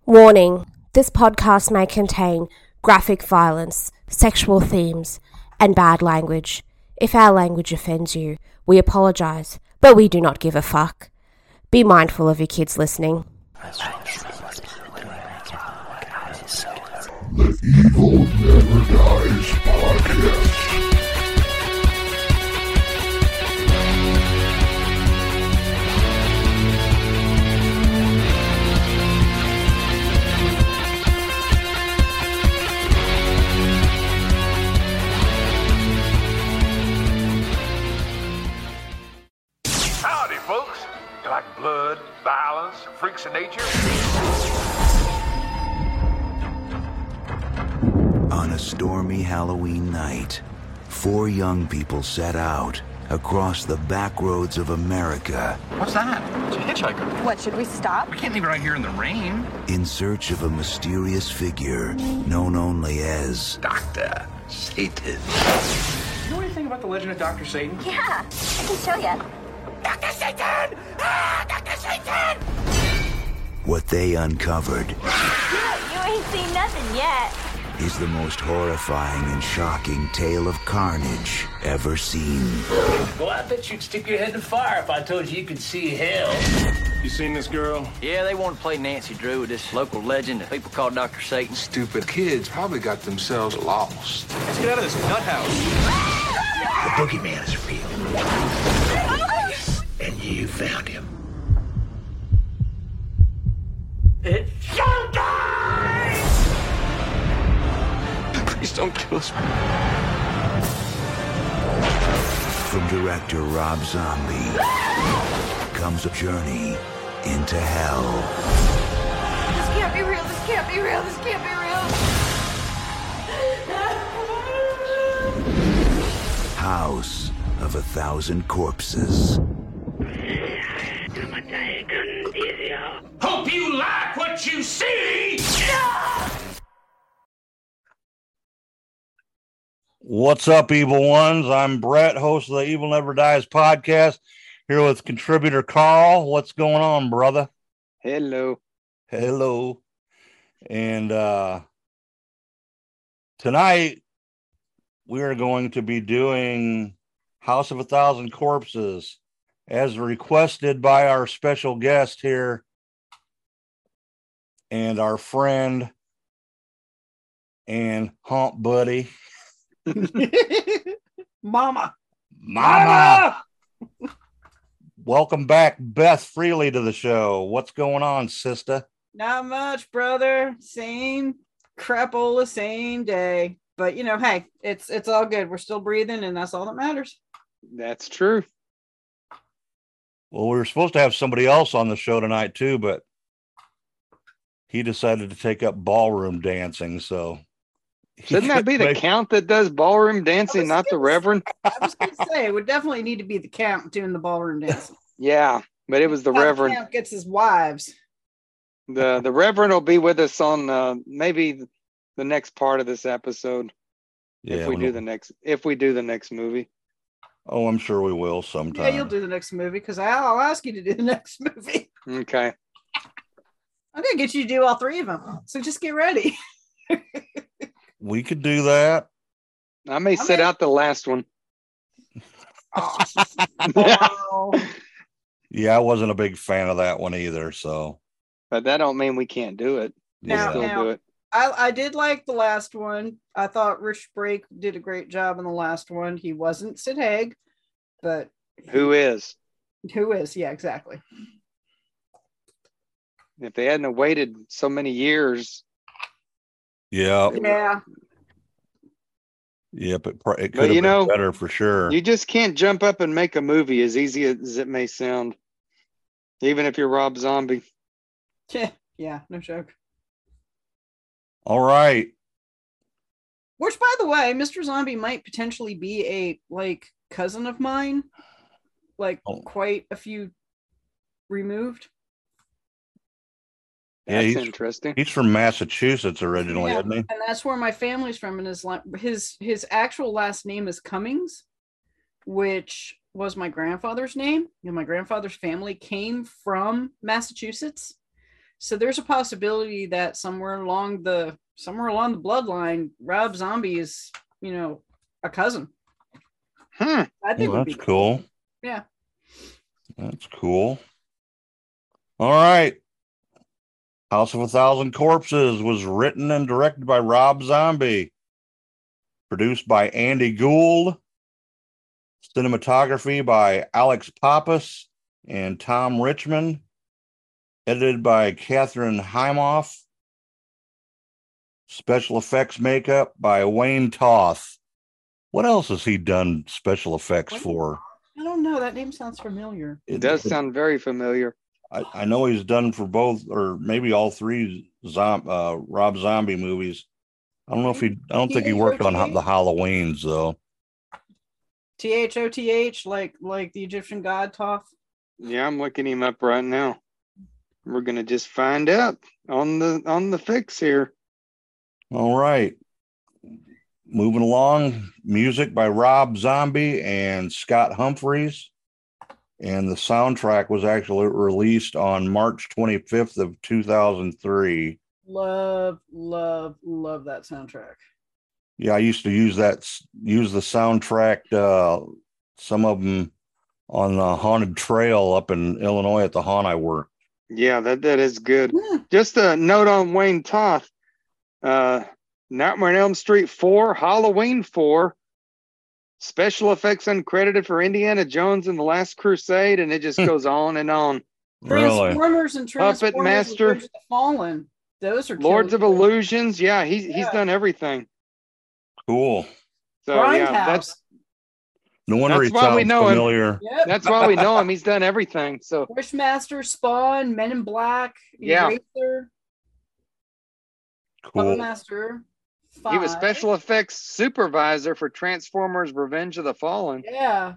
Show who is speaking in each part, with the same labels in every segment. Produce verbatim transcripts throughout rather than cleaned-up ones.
Speaker 1: Warning: this podcast may contain graphic violence, sexual themes, and bad language. If our language offends you, we apologize, but we do not give a fuck. Be mindful of your kids listening.
Speaker 2: The Evil Never Dies podcast.
Speaker 3: Howdy, folks. You like blood, violence, freaks of nature?
Speaker 4: On a stormy Halloween night, four young people set out across the back roads of America
Speaker 5: What's that? It's a hitchhiker.
Speaker 6: What, should we stop?
Speaker 5: We can't leave her out here in the rain.
Speaker 4: in search of a mysterious figure known only as
Speaker 3: Doctor Satan.
Speaker 5: You know anything about the legend of Doctor Satan?
Speaker 6: Yeah, I can show you.
Speaker 3: Doctor Satan! Ah, Doctor Satan!
Speaker 4: what they uncovered
Speaker 6: You ain't seen nothing yet.
Speaker 4: is the most horrifying and shocking tale of carnage ever seen.
Speaker 7: Well, I bet you'd stick your head in the fire if I told you you could see hell.
Speaker 3: You seen this girl?
Speaker 8: Yeah, they want to play Nancy Drew with this local legend that people call Doctor Satan.
Speaker 3: Stupid kids probably got themselves lost.
Speaker 5: Let's get out of this nut house.
Speaker 7: The boogeyman is real. And you found him. It's showtime!
Speaker 3: Please don't kill us.
Speaker 4: From director Rob Zombie comes a journey into hell.
Speaker 6: This can't be real. This can't be real. This can't be real.
Speaker 4: House of a Thousand Corpses.
Speaker 7: Hope you like what you see!
Speaker 9: What's up, evil ones? I'm Brett, host of the Evil Never Dies podcast, here with contributor Carl. What's going on, brother?
Speaker 10: Hello.
Speaker 9: Hello. And uh, tonight we are going to be doing House of a Thousand Corpses, as requested by our special guest here and our friend and hump buddy.
Speaker 10: Mama.
Speaker 9: Mama. Welcome back, Beth Freely, to the show. What's going on, sister?
Speaker 10: Not much, brother. Same crapola, same day. But you know, hey, it's it's all good. We're still breathing, and that's all that matters.
Speaker 11: That's true.
Speaker 9: Well, we were supposed to have somebody else on the show tonight too, but he decided to take up ballroom dancing. So
Speaker 11: shouldn't that be the
Speaker 9: make...
Speaker 11: count that does ballroom dancing, not the reverend?
Speaker 10: I was going to say it would definitely need to be the count doing the ballroom dancing.
Speaker 11: Yeah, but it was the reverend.
Speaker 10: The count gets his wives.
Speaker 11: The the reverend will be with us on uh, maybe the next part of this episode.
Speaker 9: Yeah,
Speaker 11: if we do the next if we do the next movie.
Speaker 9: Oh, I'm sure we will sometime.
Speaker 10: Yeah, you'll do the next movie because I'll ask you to do the next movie.
Speaker 11: Okay.
Speaker 10: I'm gonna get you to do all three of them. So just get ready.
Speaker 9: We could do that.
Speaker 11: I may
Speaker 10: I
Speaker 11: sit
Speaker 10: mean-
Speaker 11: out the last one.
Speaker 10: Oh. Oh.
Speaker 9: Yeah, I wasn't a big fan of that one either. So,
Speaker 11: But that don't mean we can't do it. We
Speaker 10: Now-
Speaker 11: still
Speaker 10: now-
Speaker 11: do it.
Speaker 10: I, I did like the last one. I thought Rich Brake did a great job in the last one. He wasn't Sid Haig, but
Speaker 11: Who is?
Speaker 10: who is? Yeah, exactly.
Speaker 11: If they hadn't have waited so many years,
Speaker 9: yeah,
Speaker 10: Yeah.
Speaker 9: yep, it, pro- it
Speaker 11: But
Speaker 9: could have
Speaker 11: you
Speaker 9: been
Speaker 11: know,
Speaker 9: better for sure.
Speaker 11: you just can't jump up and make a movie as easy as it may sound. Even if you're Rob Zombie.
Speaker 10: Yeah, yeah, no joke.
Speaker 9: All right.
Speaker 10: Which, by the way, Mister Zombie might potentially be a like cousin of mine, like
Speaker 9: Oh.
Speaker 10: quite a few removed.
Speaker 9: Yeah,
Speaker 11: That's
Speaker 9: he's-
Speaker 11: interesting.
Speaker 9: He's from Massachusetts originally,
Speaker 10: Yeah,
Speaker 9: isn't he?
Speaker 10: and that's where my family's from. And his la- his his actual last name is Cummings, which was my grandfather's name. And my grandfather's family came from Massachusetts. So there's a possibility that somewhere along the somewhere along the bloodline, Rob Zombie is, you know, a cousin.
Speaker 11: Hmm.
Speaker 10: I think
Speaker 9: Well,
Speaker 10: would
Speaker 9: that's
Speaker 10: be
Speaker 9: cool.
Speaker 10: Yeah.
Speaker 9: That's cool. All right. House of a Thousand Corpses was written and directed by Rob Zombie. Produced by Andy Gould. Cinematography by Alex Pappas and Tom Richmond. Edited by Catherine Heimoff. Special effects makeup by Wayne Toth. What else has he done special effects
Speaker 10: Wayne
Speaker 9: for?
Speaker 10: I don't know. That name sounds familiar.
Speaker 11: It does sound very familiar.
Speaker 9: I, I know he's done for both, or maybe all three zom, uh, Rob Zombie movies. I don't know if he. I don't think he worked on the Halloweens though.
Speaker 10: T H O T H, like like the Egyptian god Thoth.
Speaker 11: Yeah, I'm looking him up right now. We're gonna just find out on the on the fix here.
Speaker 9: All right. Moving along, music by Rob Zombie and Scott Humphreys. And the soundtrack was actually released on March twenty-fifth of two thousand three.
Speaker 10: Love, love, love that soundtrack.
Speaker 9: Yeah, I used to use that, use the soundtrack, uh, some of them on the Haunted Trail up in Illinois at the haunt I worked.
Speaker 11: Yeah, that, that is good. Yeah. Just a note on Wayne Toth. Uh, Nightmare on Elm Street four, Halloween four, special effects uncredited for Indiana Jones and the Last Crusade, and it just goes on and on.
Speaker 10: Transformers and Transformers
Speaker 11: Puppet Master,
Speaker 10: and the Fallen. Those are
Speaker 11: Lords of
Speaker 10: killer.
Speaker 11: Illusions. Yeah, he's yeah. he's done everything.
Speaker 9: Cool.
Speaker 11: So
Speaker 10: Grindhouse.
Speaker 11: yeah, that's
Speaker 9: no wonder
Speaker 11: that's
Speaker 9: he
Speaker 11: why
Speaker 9: sounds
Speaker 11: we know
Speaker 9: familiar.
Speaker 11: him. Yep. That's why we know him. He's done everything. So
Speaker 10: Wishmaster, Spawn, Men in Black,
Speaker 11: yeah.
Speaker 10: Eraser,
Speaker 9: Cool.
Speaker 10: Puppet Master. Five.
Speaker 11: He was special effects supervisor for Transformers: Revenge of the Fallen.
Speaker 10: Yeah.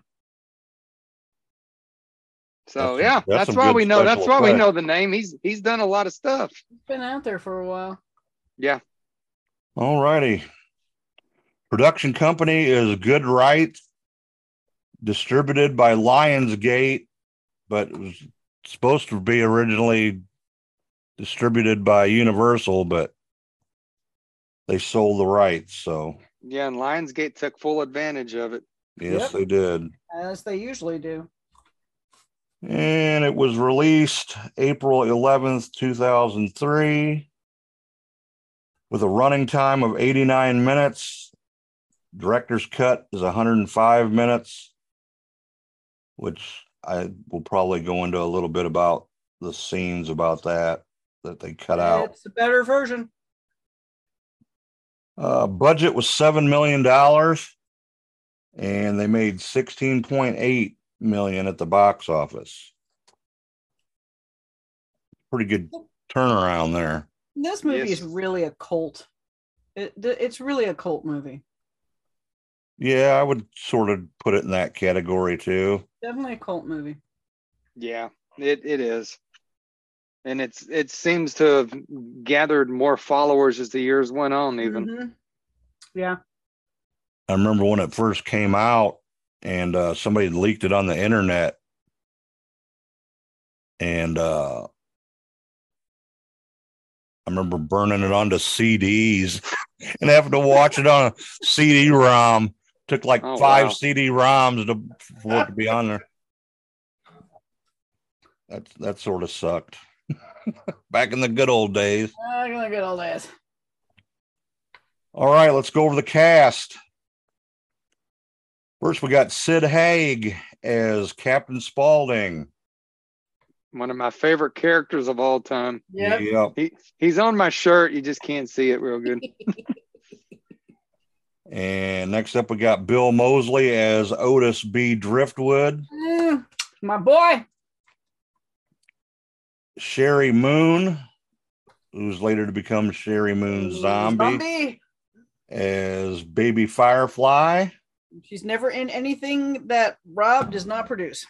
Speaker 11: So
Speaker 9: that's,
Speaker 11: yeah,
Speaker 9: that's,
Speaker 11: that's why we know. That's why effect. we know the name. He's he's done a lot of stuff.
Speaker 10: He's been out there for a while.
Speaker 11: Yeah.
Speaker 9: All righty. Production company is Good Right. Distributed by Lionsgate, but it was supposed to be originally distributed by Universal, but they sold the rights. So
Speaker 11: yeah, and Lionsgate took full advantage of it.
Speaker 9: Yes,
Speaker 10: yep.
Speaker 9: they did.
Speaker 10: As they usually do.
Speaker 9: And it was released April eleventh, two thousand three, with a running time of eighty-nine minutes. Director's cut is one hundred five minutes, which I will probably go into a little bit about the scenes about that, that they cut out.
Speaker 10: It's a better version.
Speaker 9: Uh, budget was seven million dollars, and they made sixteen point eight million at the box office. Pretty good turnaround there.
Speaker 10: This movie
Speaker 11: Yes.
Speaker 10: is really a cult. It, it's really a cult movie.
Speaker 9: Yeah, I would sort of put it in that category too.
Speaker 10: Definitely a cult movie.
Speaker 11: Yeah, it, it is. And it's it seems to have gathered more followers as the years went on, even.
Speaker 10: Mm-hmm. Yeah.
Speaker 9: I remember when it first came out, and uh, somebody had leaked it on the internet, and uh, I remember burning it onto C Ds and having to watch it on a C D ROM. Took like
Speaker 11: Oh,
Speaker 9: five
Speaker 11: wow.
Speaker 9: C D ROMs to, for it to be on there. That that sort of sucked. Back in the good old days.
Speaker 10: I'm gonna get all that.
Speaker 9: All right, let's go over the cast. First, we got Sid Haig as Captain Spaulding.
Speaker 11: One of my favorite characters of all time.
Speaker 10: Yep.
Speaker 9: Yep.
Speaker 11: He he's on my shirt. You just can't see it real good.
Speaker 9: And next up, we got Bill Moseley as Otis B. Driftwood.
Speaker 10: Mm, my boy.
Speaker 9: Sherry Moon, who's later to become Sherry Moon Zombie,
Speaker 10: Zombie.
Speaker 9: as Baby Firefly.
Speaker 10: She's never in anything that Rob does not produce.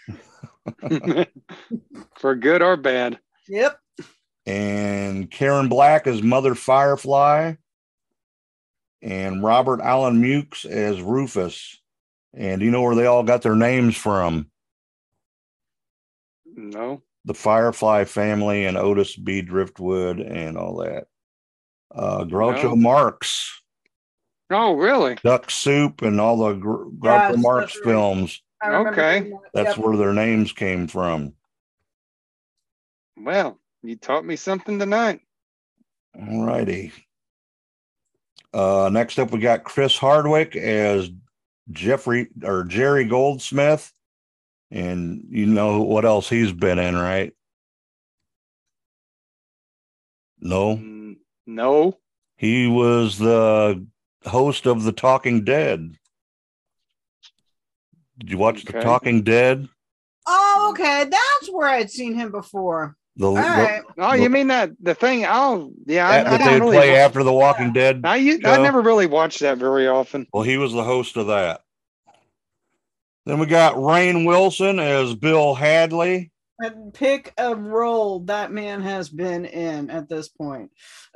Speaker 11: For good or bad.
Speaker 10: Yep.
Speaker 9: And Karen Black as Mother Firefly. And Robert Allen Mukes as Rufus. And do you know where they all got their names from?
Speaker 11: No.
Speaker 9: the Firefly Family and Otis B. Driftwood and all that. Uh, Groucho
Speaker 11: No.
Speaker 9: Marx,
Speaker 11: Oh, really?
Speaker 9: Duck Soup, and all the Gr- Groucho
Speaker 10: Yes,
Speaker 9: Marx
Speaker 10: that's right.
Speaker 9: films.
Speaker 10: I remember
Speaker 11: Okay.
Speaker 10: doing that.
Speaker 9: That's
Speaker 10: Yep.
Speaker 9: where their names came from.
Speaker 11: Well, you taught me something tonight.
Speaker 9: All righty. Uh, next up, we got Chris Hardwick as Jeffrey or Jerry Goldsmith. And you know what else he's been in, right? No.
Speaker 11: Mm, no.
Speaker 9: He was the host of The Talking Dead. Did you watch
Speaker 11: Okay.
Speaker 9: The Talking Dead?
Speaker 10: Oh, okay. That's where I'd seen him before.
Speaker 9: The,
Speaker 10: All right.
Speaker 11: Oh, you mean that the thing? Oh, yeah. I,
Speaker 9: that,
Speaker 11: I
Speaker 9: that
Speaker 11: didn't
Speaker 9: they
Speaker 11: really
Speaker 9: play
Speaker 11: wa-
Speaker 9: after The Walking Dead.
Speaker 11: I, u- I
Speaker 9: show?
Speaker 11: never really watched that very often.
Speaker 9: Well, he was the host of that. Then we got Rainn Wilson as Bill Hadley.
Speaker 10: And pick a role that man has been in at this point.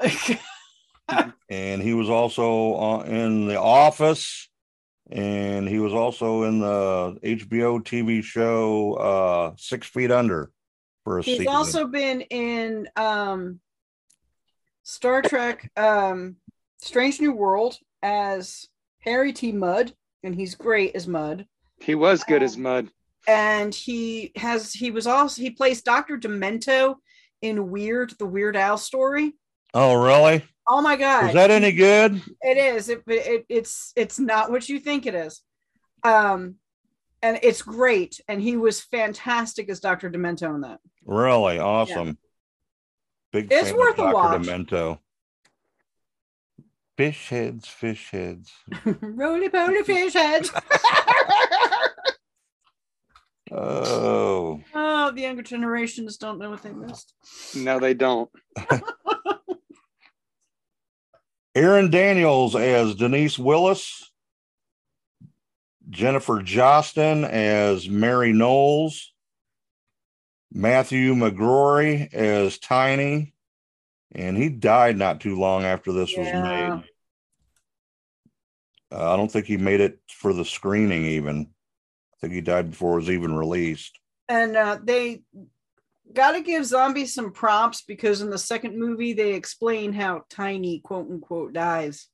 Speaker 9: And he was also uh, in The Office. And he was also in the H B O T V show uh, Six Feet Under for a
Speaker 10: He's
Speaker 9: season.
Speaker 10: also been in um, Star Trek um, Strange New World as Harry T. Mudd, and he's great as Mudd.
Speaker 11: He was good
Speaker 10: Um,
Speaker 11: as Mud.
Speaker 10: And he has he was also he plays Doctor Demento in Weird, the Weird Al story.
Speaker 9: Oh, really?
Speaker 10: Oh my god.
Speaker 9: Is that any good?
Speaker 10: It is. It, it it's it's not what you think it is. Um and it's great. And he was fantastic as Doctor Demento in that.
Speaker 9: Really? Awesome. Big
Speaker 10: It's
Speaker 9: fan
Speaker 10: worth
Speaker 9: of
Speaker 10: a
Speaker 9: Doctor
Speaker 10: watch.
Speaker 9: Demento. Fish heads, fish heads.
Speaker 10: Roly poly fish heads.
Speaker 9: Oh.
Speaker 10: Oh, the younger generations don't know what they missed.
Speaker 11: No, they don't.
Speaker 9: Aaron Daniels as Denise Willis. Jennifer Jostin as Mary Knowles. Matthew McGrory as Tiny. And he died not too long after this
Speaker 10: Yeah.
Speaker 9: was made. Uh, I don't think he made it for the screening even. I think he died before it was even released.
Speaker 10: And uh, they got to give Zombie some props because in the second movie they explain how Tiny quote unquote dies.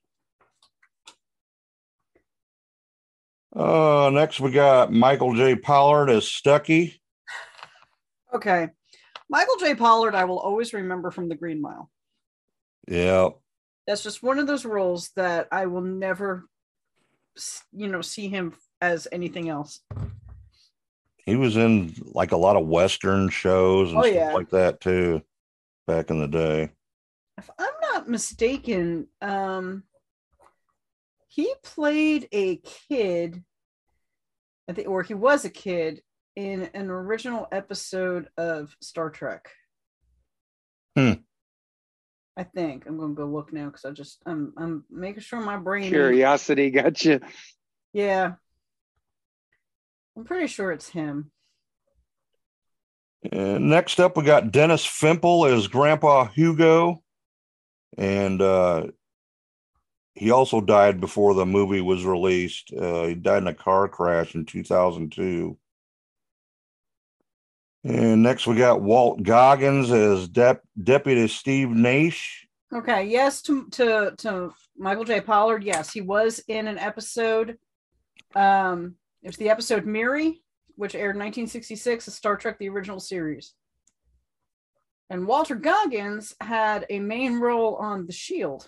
Speaker 9: Uh, next we got Michael J. Pollard as Stucky.
Speaker 10: Okay. Michael J. Pollard, I will always remember from The Green Mile.
Speaker 9: Yeah.
Speaker 10: That's just one of those roles that I will never, you know, see him as anything else.
Speaker 9: He was in like a lot of Western shows and
Speaker 10: Oh,
Speaker 9: stuff
Speaker 10: yeah.
Speaker 9: like that too, back in the day.
Speaker 10: If I'm not mistaken, um, he played a kid, I think, or he was a kid in an original episode of Star Trek.
Speaker 9: Hmm.
Speaker 10: I think I'm gonna go look now because I just I'm I'm making sure my brain.
Speaker 11: Curiosity got you.
Speaker 10: Yeah, I'm pretty sure it's him.
Speaker 9: And next up, we got Dennis Fimple as Grandpa Hugo, and uh, he also died before the movie was released. Uh, he died in a car crash in two thousand two. And next, we got Walt Goggins as Dep- Deputy Steve Nash.
Speaker 10: Okay, yes, to to to Michael J. Pollard. Yes, he was in an episode. Um, it was the episode Miri, which aired in nineteen sixty-six of Star Trek: The Original Series. And Walter Goggins had a main role on The Shield.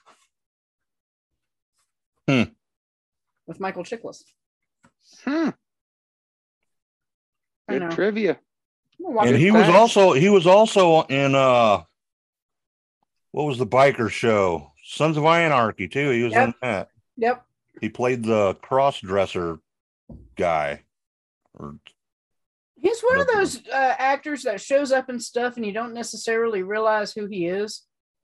Speaker 9: Hmm.
Speaker 10: With Michael Chiklis.
Speaker 11: Hmm.
Speaker 10: I
Speaker 11: Good
Speaker 10: know.
Speaker 11: trivia.
Speaker 9: And he was also he was also in uh what was the biker show? Sons of Anarchy too. He was
Speaker 10: Yep.
Speaker 9: in that.
Speaker 10: Yep.
Speaker 9: He played the cross dresser guy. Or
Speaker 10: He's one of those uh, actors that shows up in stuff and you don't necessarily realize who he is.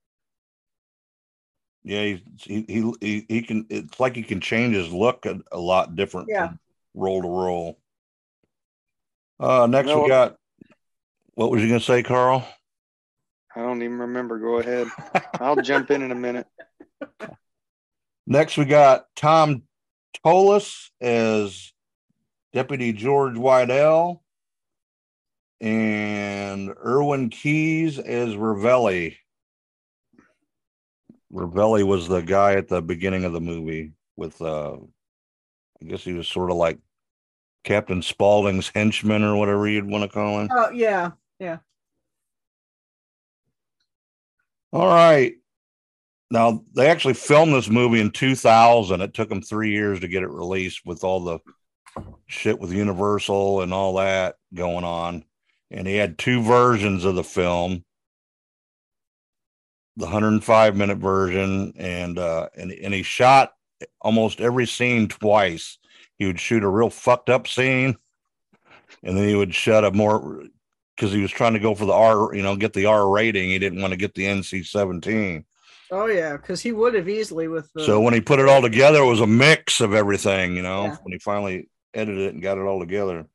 Speaker 9: yeah, he he he, he, he can it's like he can change his look a, a lot different
Speaker 10: Yeah.
Speaker 9: from role to role. Uh next
Speaker 11: No.
Speaker 9: we got what was you gonna say, Carl?
Speaker 11: I don't even remember. Go ahead. I'll jump in in a minute.
Speaker 9: Next we got Tom Tolis as Deputy George Wydell. and Erwin Keys as Ravelli. Ravelli was the guy at the beginning of the movie with, uh, I guess he was sort of like Captain Spaulding's henchman or whatever you'd want to call him.
Speaker 10: Oh, yeah. Yeah.
Speaker 9: All right. Now, they actually filmed this movie in two thousand. It took them three years to get it released with all the shit with Universal and all that going on. And he had two versions of the film, the one hundred five minute version, and uh, and and he shot almost every scene twice. He would shoot a real fucked up scene, and then he would shut a more, because he was trying to go for the R, you know, get the R rating. He didn't want to get the N C seventeen.
Speaker 10: Oh yeah, because he would have easily with the.
Speaker 9: So when he put it all together, it was a mix of everything, you know.
Speaker 10: Yeah.
Speaker 9: When he finally edited it and got it all together.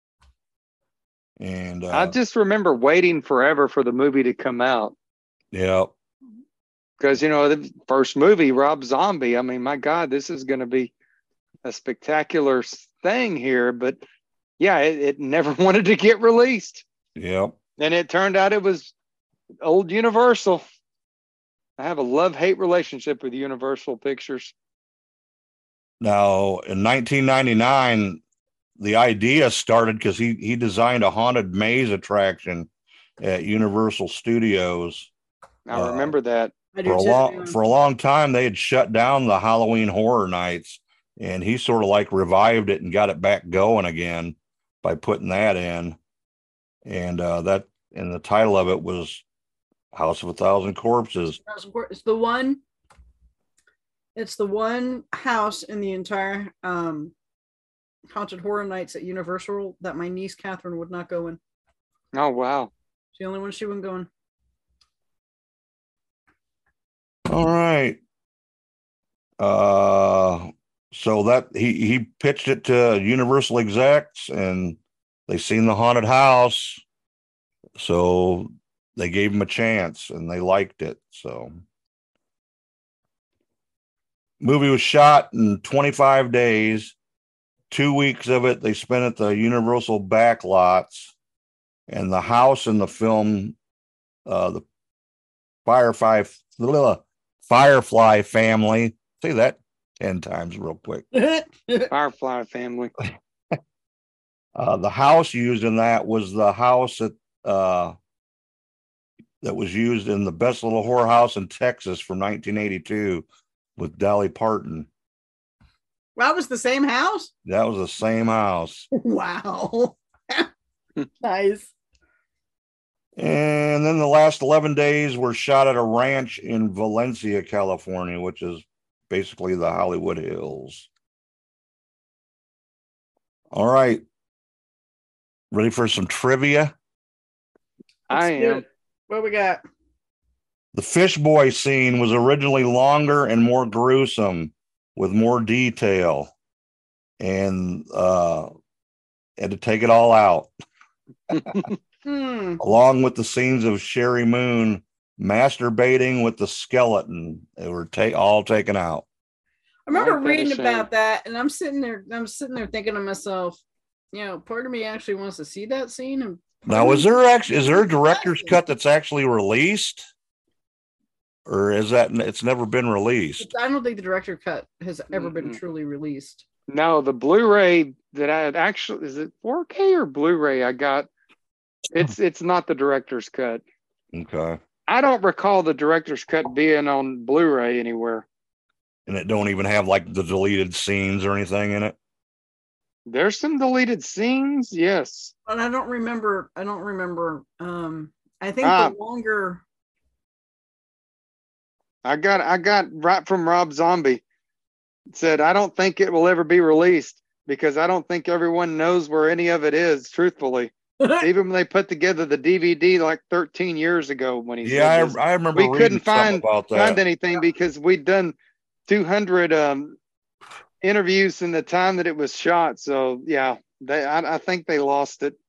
Speaker 9: And uh,
Speaker 11: I just remember waiting forever for the movie to come out.
Speaker 9: Yeah.
Speaker 11: Because, you know, the first movie, Rob Zombie, I mean, my God, this is going to be a spectacular thing here. But yeah, it, it never wanted to get released.
Speaker 9: Yep.
Speaker 11: And it turned out it was old Universal. I have a love-hate relationship with Universal Pictures.
Speaker 9: Now, in nineteen ninety-nine, the idea started because he, he designed a haunted maze attraction at Universal Studios.
Speaker 11: I
Speaker 9: Uh,
Speaker 11: remember that.
Speaker 9: For a long for a long time, they had shut down the Halloween Horror Nights, and he sort of like revived it and got it back going again by putting that in. And uh, that and the title of it was House of a Thousand Corpses.
Speaker 10: It's the one. It's the one house in the entire um, Haunted Horror Nights at Universal that my niece Catherine would not go in.
Speaker 11: Oh wow!
Speaker 10: It's the only one she wouldn't go in.
Speaker 9: All right. Uh, so that he he pitched it to Universal execs, and they seen the haunted house, so they gave him a chance, and they liked it. So, movie was shot in twenty-five days. Two weeks of it they spent at the Universal back lots, and the house in the film, uh, the Firefly. Firefly family. Say that ten times real quick.
Speaker 11: Firefly family.
Speaker 9: Uh, the house used in that was the house that uh, that was used in the Best Little Whorehouse in Texas from nineteen eighty-two with Dolly Parton.
Speaker 10: That was the same house?
Speaker 9: That was the same house.
Speaker 10: Wow. Nice.
Speaker 9: And then the last eleven days were shot at a ranch in Valencia, California, which is basically the Hollywood Hills. All right. Ready for some trivia?
Speaker 11: I am.
Speaker 10: What we got?
Speaker 9: The fish boy scene was originally longer and more gruesome with more detail. And uh, had to take it all out.
Speaker 10: Hmm.
Speaker 9: Along with the scenes of Sherry Moon masturbating with the skeleton. They were ta- all taken out.
Speaker 10: I remember
Speaker 11: Ain't that a
Speaker 10: reading
Speaker 11: shame?
Speaker 10: about that, and I'm sitting there, I'm sitting there thinking to myself, you know, part of me actually wants to see that scene. And
Speaker 9: Now, is there actually is there a director's cut that's actually released, or is that it's never been released?
Speaker 10: I don't think the director cut has ever been
Speaker 11: Mm-mm.
Speaker 10: truly released.
Speaker 11: No, the Blu-ray that I had actually, is it four K or Blu-ray I got? It's it's not the director's cut.
Speaker 9: Okay,
Speaker 11: I don't recall the director's cut being on Blu-ray anywhere.
Speaker 9: and it don't even have like the deleted scenes or anything in it.
Speaker 11: There's some deleted scenes, yes.
Speaker 10: But I don't remember. I don't remember. Um, I think
Speaker 11: Ah.
Speaker 10: the longer.
Speaker 11: I got I got right from Rob Zombie. It said, I don't think it will ever be released because I don't think everyone knows where any of it is, truthfully. Even when they put together the D V D like thirteen years ago when he
Speaker 9: Yeah,
Speaker 11: said
Speaker 9: I,
Speaker 11: this,
Speaker 9: I remember
Speaker 11: we
Speaker 9: reading
Speaker 11: couldn't
Speaker 9: something
Speaker 11: find,
Speaker 9: about that.
Speaker 11: find anything because we'd done two hundred um, interviews in the time that it was shot. So yeah, they I, I think they lost it.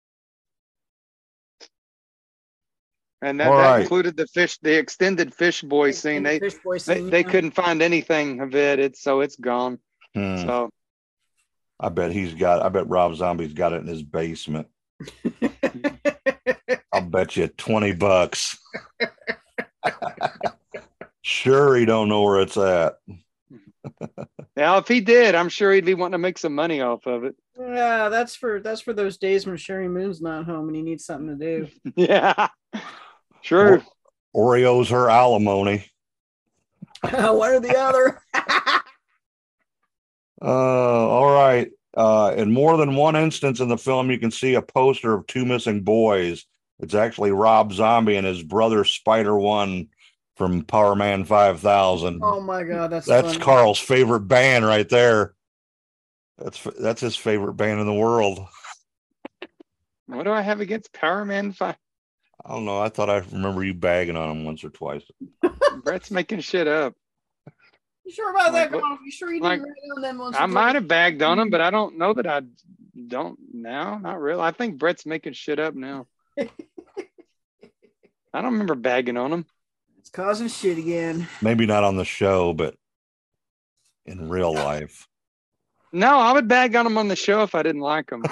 Speaker 11: And that,
Speaker 9: All
Speaker 11: that
Speaker 9: right.
Speaker 11: included the fish, the extended fish boy scene. They
Speaker 10: Fish boy
Speaker 11: they,
Speaker 10: scene,
Speaker 11: they
Speaker 10: yeah.
Speaker 11: couldn't find anything of it. It's so it's gone.
Speaker 9: Hmm.
Speaker 11: So
Speaker 9: I bet he's got. I bet Rob Zombie's got it in his basement. bet you twenty bucks. Sure, he don't know where it's at.
Speaker 11: Now, if he did, I'm sure he'd be wanting to make some money off of it.
Speaker 10: Yeah, that's for that's for those days when Sherry Moon's not home and he needs something to do.
Speaker 11: Yeah, sure.
Speaker 9: Or, Oreo's her alimony.
Speaker 10: One or the other.
Speaker 9: uh, all right. Uh, in more than one instance in the film, you can see a poster of two missing boys. It's actually Rob Zombie and his brother Spider One from Power Man five thousand.
Speaker 10: Oh my God, that's
Speaker 9: that's
Speaker 10: funny.
Speaker 9: Carl's favorite band right there. That's that's his favorite band in the world.
Speaker 11: What do I have against Power Man five?
Speaker 9: I don't know. I thought I remember you bagging on him once or twice.
Speaker 11: Brett's making shit up.
Speaker 10: You sure about
Speaker 11: Like,
Speaker 10: that, Carl? You sure you
Speaker 11: like,
Speaker 10: didn't write on them once?
Speaker 11: I might have bagged on him, but I don't know that I don't now. Not really. I think Brett's making shit up now. I don't remember bagging on him.
Speaker 10: It's causing shit again.
Speaker 9: Maybe not on the show, but in real life.
Speaker 11: No, I would bag on him on the show if I didn't like him.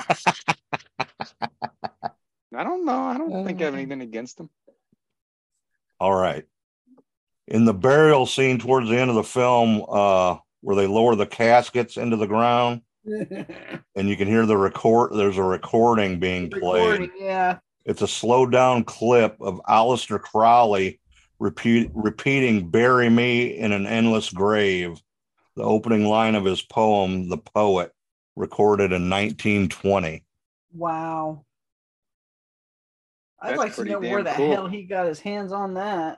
Speaker 11: I don't know. I don't think I have anything against him.
Speaker 9: All right. In the burial scene towards the end of the film, uh, where they lower the caskets into the ground, and you can hear the record. There's a recording being played.
Speaker 10: Recording, yeah.
Speaker 9: It's a slowed down clip of Aleister Crowley repeat, repeating "Bury me in an endless grave," the opening line of his poem, "The Poet," recorded in nineteen twenty.
Speaker 10: Wow. I'd
Speaker 11: That's
Speaker 10: like to
Speaker 11: pretty
Speaker 10: know
Speaker 11: damn
Speaker 10: where the
Speaker 11: cool.
Speaker 10: hell he got his hands on that.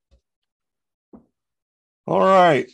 Speaker 9: All right.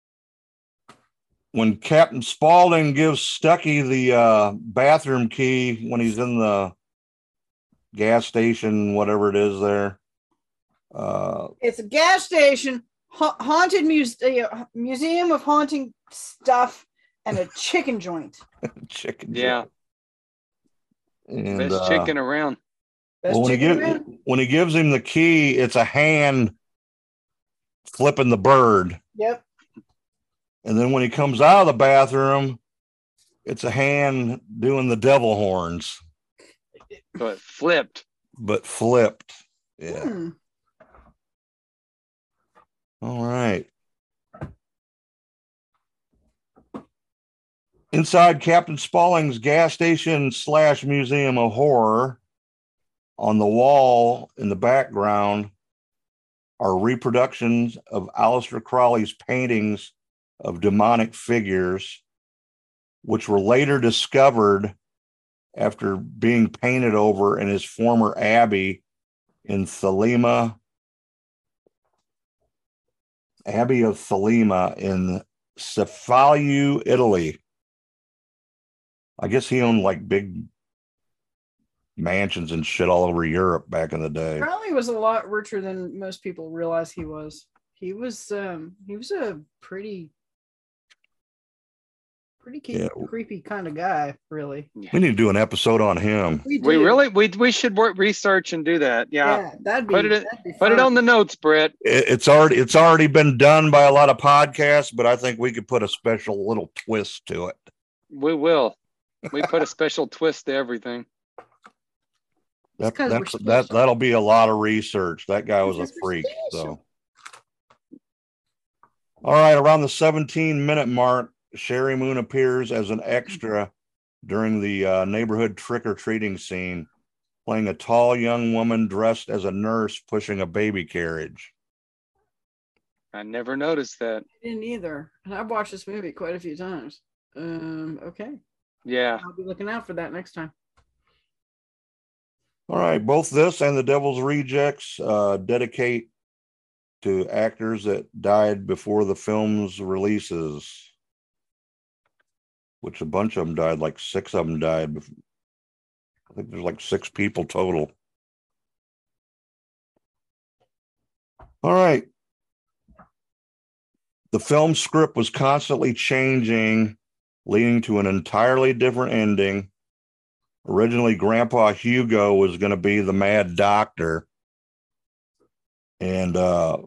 Speaker 9: When Captain Spaulding gives Stucky the uh, bathroom key when he's in the gas station, whatever it is there. Uh,
Speaker 10: It's a gas station, ha- haunted muse- uh, museum of haunting stuff, and a chicken joint.
Speaker 9: chicken.
Speaker 11: Yeah.
Speaker 9: And,
Speaker 11: Best
Speaker 9: uh,
Speaker 11: chicken around.
Speaker 10: Best
Speaker 9: well, when he
Speaker 10: chicken
Speaker 9: gives
Speaker 10: around?
Speaker 9: when he gives him the key, it's a hand flipping the bird.
Speaker 10: Yep.
Speaker 9: And then when he comes out of the bathroom, it's a hand doing the devil horns,
Speaker 11: But flipped.
Speaker 9: but flipped. Yeah.
Speaker 10: Hmm.
Speaker 9: All right. Inside Captain Spaulding's gas station slash museum of horror, on the wall in the background are reproductions of Aleister Crowley's paintings of demonic figures, which were later discovered after being painted over in his former abbey in Thelema, Abbey of Thelema in Cefalù, Italy. I guess he owned like big mansions and shit all over Europe back in the day.
Speaker 10: Crowley was a lot richer than most people realize he was. He was um he was a pretty pretty ke-
Speaker 9: Yeah.
Speaker 10: creepy kind of guy, really.
Speaker 9: We need to do an episode on him.
Speaker 10: We,
Speaker 11: We
Speaker 10: do.
Speaker 11: really we we should work research and do that. Yeah.
Speaker 10: yeah, that'd be,
Speaker 11: Put it
Speaker 10: that'd be
Speaker 11: put it
Speaker 10: fun.
Speaker 11: on the notes, Brett.
Speaker 9: It- It's already it's already been done by a lot of podcasts, but I think we could put a special little twist to it.
Speaker 11: We will. We put a special twist to everything.
Speaker 9: That,
Speaker 10: 'cause we're
Speaker 9: that's, that
Speaker 10: special.
Speaker 9: that'll be a lot of research. That guy was a
Speaker 10: Because we're
Speaker 9: freak.
Speaker 10: special.
Speaker 9: So, all right, around the seventeen minute mark, Sherry Moon appears as an extra during the uh, neighborhood trick or treating scene, playing a tall young woman dressed as a nurse pushing a baby carriage.
Speaker 11: I never noticed that.
Speaker 10: I didn't either. And I've watched this movie quite a few times. Um, okay.
Speaker 11: Yeah.
Speaker 10: I'll be looking out for that next time.
Speaker 9: All right, both this and The Devil's Rejects uh, dedicate to actors that died before the film's releases, which a bunch of them died, like six of them died. bef- I think there's like six people total. All right. The film script was constantly changing, leading to an entirely different ending. Originally, Grandpa Hugo was going to be the mad doctor. And uh,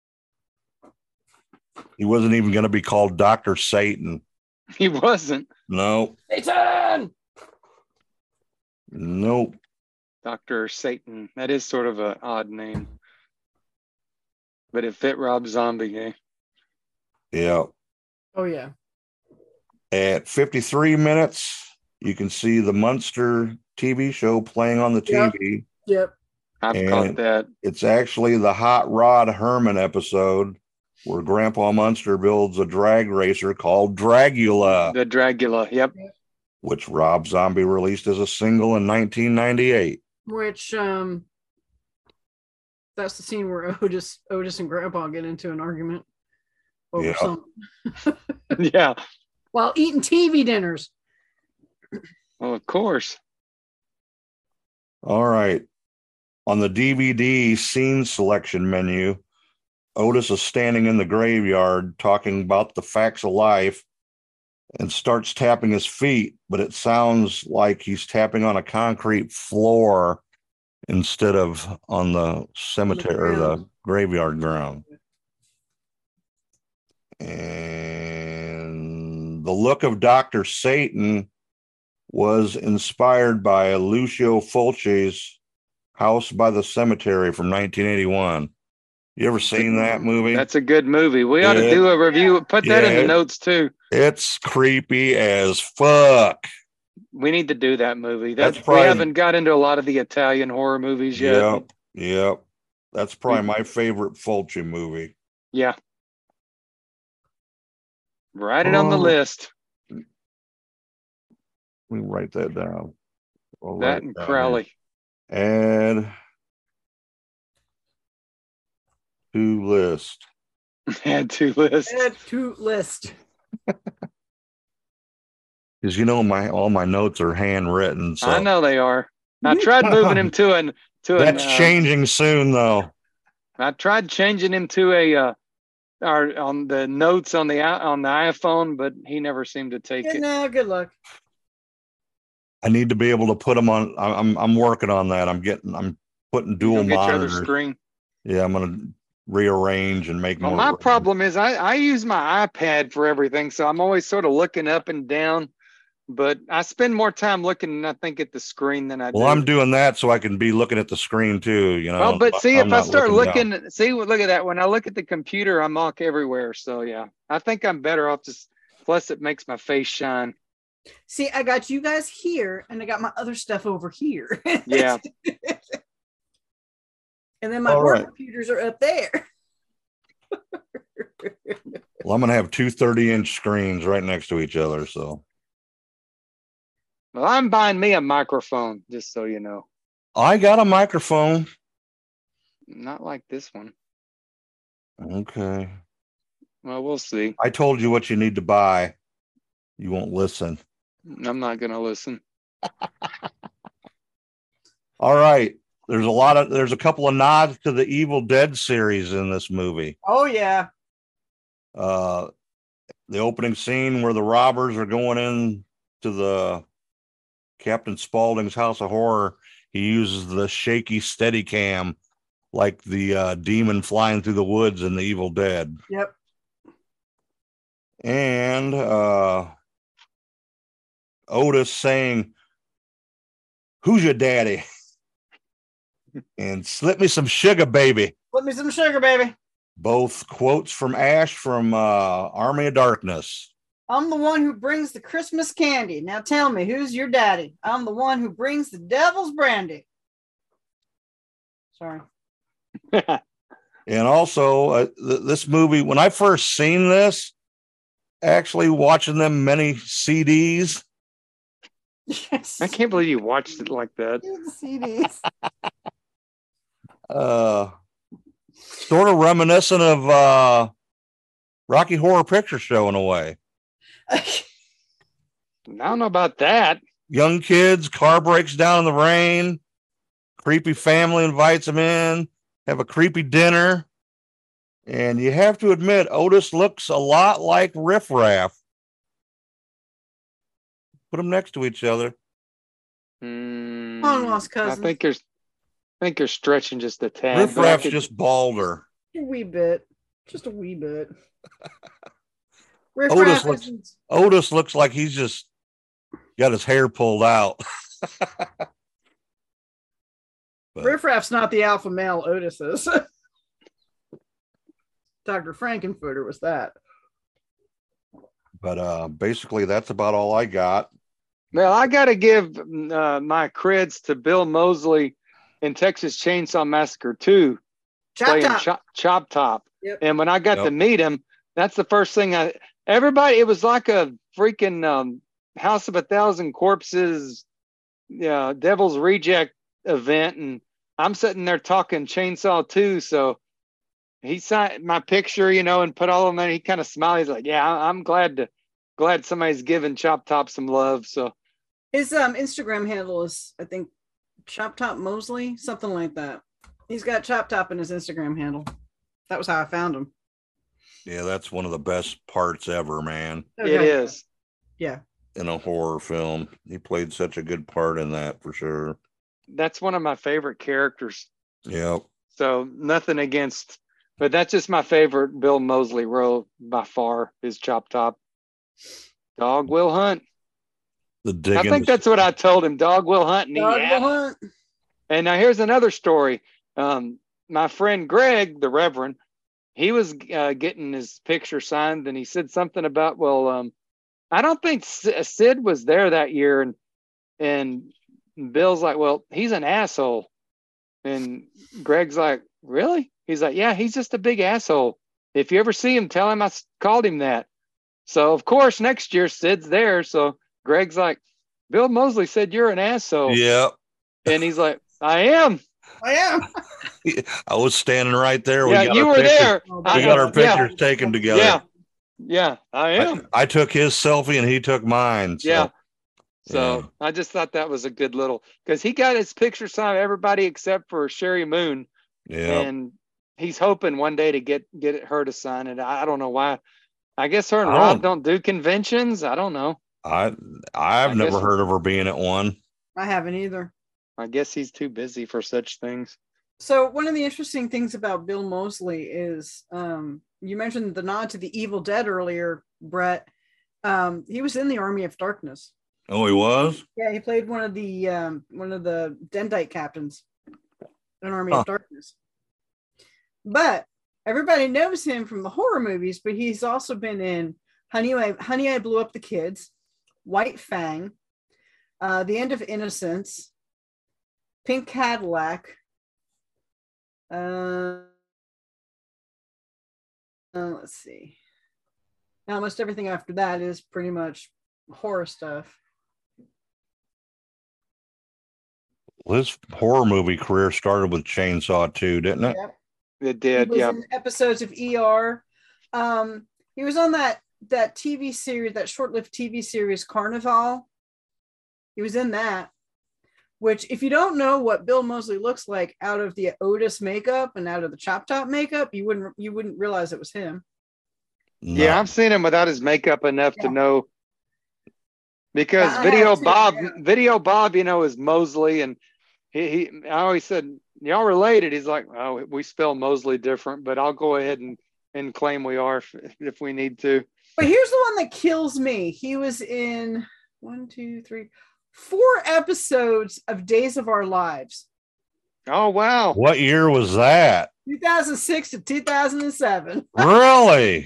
Speaker 9: he wasn't even going to be called Doctor Satan.
Speaker 11: He wasn't.
Speaker 9: No,
Speaker 11: Satan!
Speaker 9: nope.
Speaker 11: Doctor Satan. That is sort of an odd name. But it fit Rob Zombie, eh?
Speaker 9: Yeah.
Speaker 10: Oh, yeah.
Speaker 9: At fifty-three minutes, you can see the Munster T V show playing on the T V.
Speaker 10: Yep. yep.
Speaker 11: I've
Speaker 9: and
Speaker 11: caught that.
Speaker 9: It's actually the Hot Rod Herman episode where Grandpa Munster builds a drag racer called Dragula.
Speaker 11: The Dragula, yep.
Speaker 9: Which Rob Zombie released as a single in nineteen ninety-eight.
Speaker 10: Which, um, that's the scene where Otis, Otis and Grandpa get into an argument over
Speaker 9: Yeah.
Speaker 10: something.
Speaker 11: Yeah.
Speaker 10: While eating T V dinners.
Speaker 11: Well, of course.
Speaker 9: All right. On the D V D scene selection menu, Otis is standing in the graveyard talking about the facts of life and starts tapping his feet, but it sounds like he's tapping on a concrete floor instead of on the cemetery or the graveyard ground. And the look of Doctor Satan was inspired by Lucio Fulci's House by the Cemetery from nineteen eighty-one. You ever seen that movie?
Speaker 11: That's a good movie. We ought to
Speaker 9: It-
Speaker 11: do a review. Put that in
Speaker 9: Yeah.
Speaker 11: the notes too.
Speaker 9: It's creepy as fuck.
Speaker 11: We need to do that movie. That,
Speaker 9: That's probably-
Speaker 11: we haven't got into a lot of the Italian horror movies yet.
Speaker 9: Yep. Yep. That's probably my favorite Fulci movie.
Speaker 11: Yeah. Write it on the
Speaker 9: Oh.
Speaker 11: list.
Speaker 9: Let me write that down. I'll write
Speaker 11: That
Speaker 9: it
Speaker 11: and
Speaker 9: down
Speaker 11: Crowley.
Speaker 9: here. Add to list.
Speaker 11: Add to list.
Speaker 10: Add to list.
Speaker 9: Because you know my all my notes are handwritten. So
Speaker 11: I know they are. I tried moving him to an to an.
Speaker 9: that's
Speaker 11: uh,
Speaker 9: changing soon, though.
Speaker 11: I tried changing him to a uh, or on the notes on the i- on the iPhone, but he never seemed to take
Speaker 10: Yeah,
Speaker 11: it.
Speaker 10: no, good luck.
Speaker 9: I need to be able to put them on. I- I'm I'm working on that. I'm getting. I'm putting dual
Speaker 11: Go get your other
Speaker 9: monitors.
Speaker 11: screen.
Speaker 9: Yeah, I'm gonna rearrange and make
Speaker 11: Well,
Speaker 9: more.
Speaker 11: my
Speaker 9: room.
Speaker 11: problem is I, I use my iPad for everything, so I'm always sort of looking up and down. But I spend more time looking, I think, at the screen than I
Speaker 9: Well,
Speaker 11: do.
Speaker 9: I'm doing that so I can be looking at the screen too. You know.
Speaker 11: Well, but see,
Speaker 9: I'm
Speaker 11: if I
Speaker 9: not
Speaker 11: start
Speaker 9: down.
Speaker 11: looking, see, look at that. When I look at the computer, I'm all everywhere. So yeah, I think I'm better off just. Plus, it makes my face shine.
Speaker 10: See, I got you guys here, and I got my other stuff over here.
Speaker 11: Yeah.
Speaker 10: And then my
Speaker 9: All
Speaker 10: work
Speaker 9: right.
Speaker 10: computers are up there.
Speaker 9: Well, I'm gonna have two thirty inch screens right next to each other. So
Speaker 11: Well, I'm buying me a microphone, just so you know.
Speaker 9: I got a microphone.
Speaker 11: Not like this one.
Speaker 9: Okay.
Speaker 11: Well, we'll see.
Speaker 9: I told you what you need to buy. You won't listen.
Speaker 11: I'm not going to listen.
Speaker 9: All right. There's a lot of there's a couple of nods to the Evil Dead series in this movie.
Speaker 10: Oh yeah.
Speaker 9: Uh the opening scene where the robbers are going in to the Captain Spaulding's House of Horror, he uses the shaky steady cam like the uh, demon flying through the woods in the Evil Dead.
Speaker 10: Yep.
Speaker 9: And uh Otis saying, "Who's your daddy?" and "Slip me some sugar, baby."
Speaker 10: Let me some sugar, baby.
Speaker 9: Both quotes from Ash from uh, Army of Darkness.
Speaker 10: I'm the one who brings the Christmas candy. Now tell me, who's your daddy? I'm the one who brings the devil's brandy. Sorry.
Speaker 9: And also, uh, th- this movie, when I first seen this, actually watching them many C Ds.
Speaker 10: Yes.
Speaker 11: I can't believe you watched it like that.
Speaker 10: The C Ds.
Speaker 9: Uh, sort of reminiscent of uh, Rocky Horror Picture Show in a way.
Speaker 11: I don't know about that.
Speaker 9: Young kids, car breaks down in the rain. Creepy family invites them in, have a creepy dinner. And you have to admit, Otis looks a lot like Riff Raff. Put them next to each other.
Speaker 11: Mm,
Speaker 10: Long lost
Speaker 11: I
Speaker 10: cousin.
Speaker 11: think you're, I think you're stretching just a tad.
Speaker 9: Riff
Speaker 11: but I
Speaker 9: Raff's
Speaker 11: could-
Speaker 9: just balder.
Speaker 10: A wee bit. Just a wee bit. Riff
Speaker 9: Otis
Speaker 10: Raff
Speaker 9: looks,
Speaker 10: isn't-
Speaker 9: Otis looks like he's just got his hair pulled out. But,
Speaker 10: Riff Raff's not the alpha male Otis is. Doctor Frankenfurter was that.
Speaker 9: but uh, basically, that's about all I got.
Speaker 11: Well, I got to give uh, my creds to Bill Moseley in Texas Chainsaw Massacre two,
Speaker 10: Chop
Speaker 11: playing
Speaker 10: Top.
Speaker 11: Chop, Chop Top.
Speaker 10: Yep.
Speaker 11: And when I got
Speaker 9: Yep.
Speaker 11: to meet him, that's the first thing I. Everybody, it was like a freaking um, House of a Thousand Corpses, yeah, Devil's Reject event, and I'm sitting there talking Chainsaw two. So he signed my picture, you know, and put all of them in. He kind of smiled. He's like, "Yeah, I- I'm glad to glad somebody's giving Chop Top some love." So
Speaker 10: His um Instagram handle is, I think, Chop Top Mosley, something like that. He's got Chop Top in his Instagram handle. That was how I found him.
Speaker 9: Yeah, that's one of the best parts ever, man,
Speaker 10: Okay.
Speaker 11: it is.
Speaker 10: Yeah.
Speaker 9: in a horror film. He played such a good part in that for sure.
Speaker 11: That's one of my favorite characters.
Speaker 9: Yep.
Speaker 11: So nothing against, but that's just my favorite Bill Moseley role by far is Chop Top. Dog will hunt.
Speaker 9: The
Speaker 11: I
Speaker 9: digging.
Speaker 11: think that's what I told him. Dog will hunt. And, he
Speaker 10: Dog
Speaker 11: yapped.
Speaker 10: will hunt.
Speaker 11: And now here's another story. Um, my friend Greg, the Reverend, he was uh, getting his picture signed, and he said something about, well, um, I don't think S- Sid was there that year, and and Bill's like, well, he's an asshole, and Greg's like, really? He's like, yeah, he's just a big asshole. If you ever see him, tell him I s- called him that. So of course next year Sid's there, so Greg's like, Bill Moseley said you're an asshole.
Speaker 9: Yep.
Speaker 11: And he's like, I am.
Speaker 10: I am.
Speaker 9: I was standing right there.
Speaker 11: Yeah,
Speaker 9: got
Speaker 11: you
Speaker 9: our
Speaker 11: were
Speaker 9: pictures-
Speaker 11: there.
Speaker 9: We
Speaker 11: I-
Speaker 9: got our
Speaker 11: yeah.
Speaker 9: pictures taken together.
Speaker 11: Yeah. Yeah, I am.
Speaker 9: I, I took his selfie and he took mine. So,
Speaker 11: Yeah. So
Speaker 9: yeah.
Speaker 11: I just thought that was a good little, because he got his picture signed, everybody except for Sherry Moon.
Speaker 9: Yeah.
Speaker 11: And he's hoping one day to get get her to sign it. I, I don't know why. I guess her and
Speaker 9: I
Speaker 11: Rob
Speaker 9: don't-
Speaker 11: don't do conventions. I don't know.
Speaker 9: I I've
Speaker 11: I
Speaker 9: never
Speaker 11: guess-
Speaker 9: heard of her being at one.
Speaker 10: I haven't either.
Speaker 11: I guess he's too busy for such things.
Speaker 10: So one of the interesting things about Bill Moseley is um, you mentioned the nod to the Evil Dead earlier, Brett. Um, he was in the Army of Darkness.
Speaker 9: Oh, he was?
Speaker 10: Yeah, he played one of the um, one of the Dendite captains in Army
Speaker 9: Huh.
Speaker 10: of Darkness. But everybody knows him from the horror movies, but he's also been in Honey, I, Honey, I Blew Up the Kids, White Fang, uh, The End of Innocence, Pink Cadillac. Uh, uh, let's see. Almost everything after that is pretty much horror stuff.
Speaker 9: Well, his horror movie career started with Chainsaw two, didn't it?
Speaker 10: Yep.
Speaker 11: It
Speaker 10: He
Speaker 11: did.
Speaker 10: was
Speaker 11: Yeah.
Speaker 10: in episodes of E R. Um, he was on that that T V series, that short-lived T V series Carnival. He was in that. Which, if you don't know what Bill Moseley looks like out of the Otis makeup and out of the Chop Top makeup, you wouldn't you wouldn't realize it was him.
Speaker 9: No.
Speaker 11: Yeah, I've seen him without his makeup enough
Speaker 10: Yeah.
Speaker 11: to know. Because
Speaker 10: Yeah, I
Speaker 11: Video
Speaker 10: have too,
Speaker 11: Bob,
Speaker 10: yeah.
Speaker 11: Video Bob, you know, is Mosley, and he, he I always said, y'all related. He's like, oh, we spell Mosley different, but I'll go ahead and, and claim we are if, if we need to.
Speaker 10: But here's the one that kills me. He was in one, two, three, four episodes of Days of Our Lives,
Speaker 11: Oh, wow.
Speaker 9: What year was that?
Speaker 10: two thousand six to two thousand seven.
Speaker 9: Really?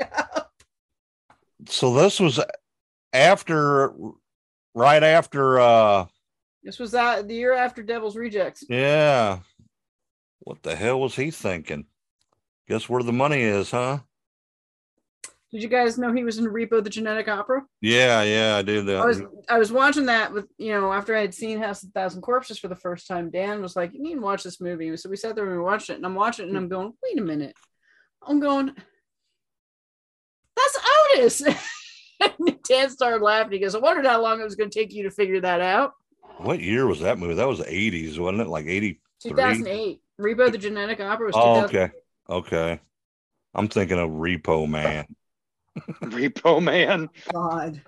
Speaker 9: So this was after, right after, uh,
Speaker 10: This was that the year after Devil's Rejects.
Speaker 9: yeah. What the hell was he thinking? Guess where the money is, huh?
Speaker 10: Did you guys know he was in Repo the Genetic Opera?
Speaker 9: Yeah, yeah, I did that.
Speaker 10: I was I was watching that with, you know, after I had seen House of a Thousand Corpses for the first time. Dan was like, you need to watch this movie. So we sat there and we watched it, and I'm watching it and I'm going, wait a minute. I'm going, that's Otis. And Dan started laughing. He goes, I wondered how long it was going to take you to figure that out.
Speaker 9: What year was that movie? That was the eighties, wasn't it? Like eighty-three?
Speaker 10: two thousand eight. Repo the Genetic Opera was
Speaker 9: Oh,
Speaker 10: two thousand eight.
Speaker 9: okay. Okay. I'm thinking of Repo Man.
Speaker 11: Repo Man.
Speaker 10: God.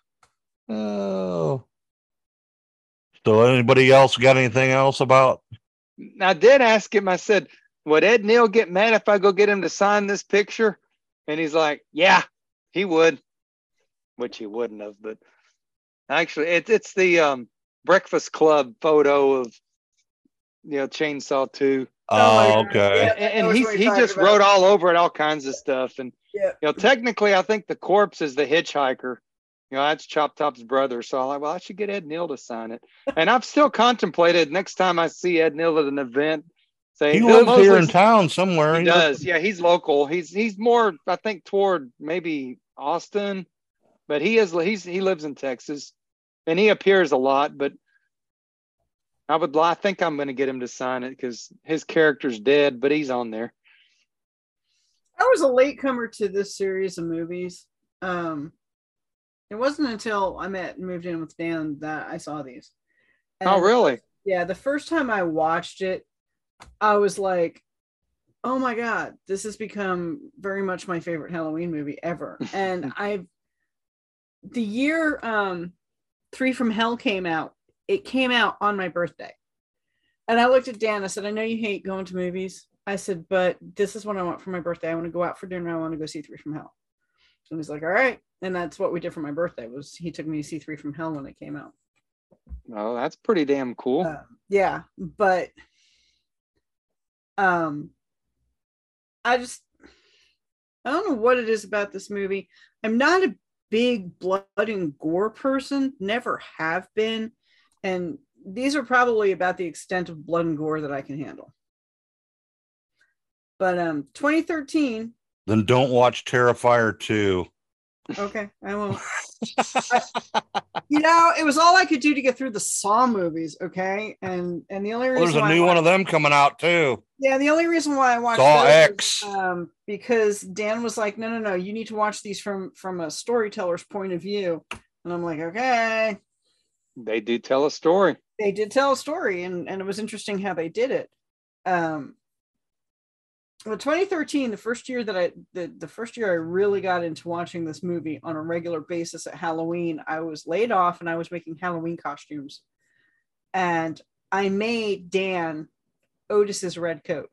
Speaker 9: Oh. So anybody else got anything else about?
Speaker 11: I did ask him, I said, would Ed Neal get mad if I go get him to sign this picture? And he's like, yeah, he would, which he wouldn't have. But actually, it, it's the um, Breakfast Club photo of you know, Chainsaw two.
Speaker 9: Oh, okay.
Speaker 10: Yeah,
Speaker 11: And,
Speaker 10: I know
Speaker 11: and he
Speaker 10: what
Speaker 11: he
Speaker 10: you're
Speaker 11: just
Speaker 10: talking about.
Speaker 11: wrote all over it, all kinds of stuff. And
Speaker 10: Yeah.
Speaker 11: you know, technically, I think the corpse is the hitchhiker. You know, that's Chop Top's brother. So I'm like, well, I should get Ed Neal to sign it. And I've still contemplated next time I see Ed Neal at an event. Say,
Speaker 9: He
Speaker 11: Bill
Speaker 9: lives here in
Speaker 11: Mosley's-
Speaker 9: town somewhere.
Speaker 11: He does. Yeah, he's local. He's he's more, I think, toward maybe Austin, but he is he's he lives in Texas, and he appears a lot. But I would I think I'm going to get him to sign it because his character's dead, but he's on there.
Speaker 10: I was a latecomer to this series of movies. Um, it wasn't until I met and moved in with Dan that I saw these. And
Speaker 11: Oh, really?
Speaker 10: Yeah, the first time I watched it, I was like, oh my God, this has become very much my favorite Halloween movie ever. And I've, the year um, Three from Hell came out, it came out on my birthday. And I looked at Dan, I said, I know you hate going to movies. I said, but this is what I want for my birthday. I want to go out for dinner. I want to go see Three from Hell. So he's like, all right. And that's what we did for my birthday was he took me to see Three from Hell when it came out.
Speaker 11: Oh, that's pretty damn cool.
Speaker 10: Uh, yeah, but um, I just I don't know what it is about this movie. I'm not a big blood and gore person, never have been, and these are probably about the extent of blood and gore that I can handle. But um, twenty thirteen.
Speaker 9: Then don't watch Terrifier two.
Speaker 10: Okay, I won't. I, you know, it was all I could do to get through the Saw movies. Okay, and and the only reason
Speaker 9: Well, there's a
Speaker 10: why
Speaker 9: new
Speaker 10: I
Speaker 9: one of them coming out too.
Speaker 10: Yeah, the only reason why I watched
Speaker 9: Saw
Speaker 10: those
Speaker 9: X.
Speaker 10: was, um, because Dan was like, no, no, no, you need to watch these from from a storyteller's point of view, and I'm like, okay.
Speaker 11: They do tell a story.
Speaker 10: They did tell a story, and and it was interesting how they did it. Um, well, twenty thirteen, the first year that I the, the first year I really got into watching this movie on a regular basis at Halloween, I was laid off and I was making Halloween costumes, and I made Dan Otis's red coat.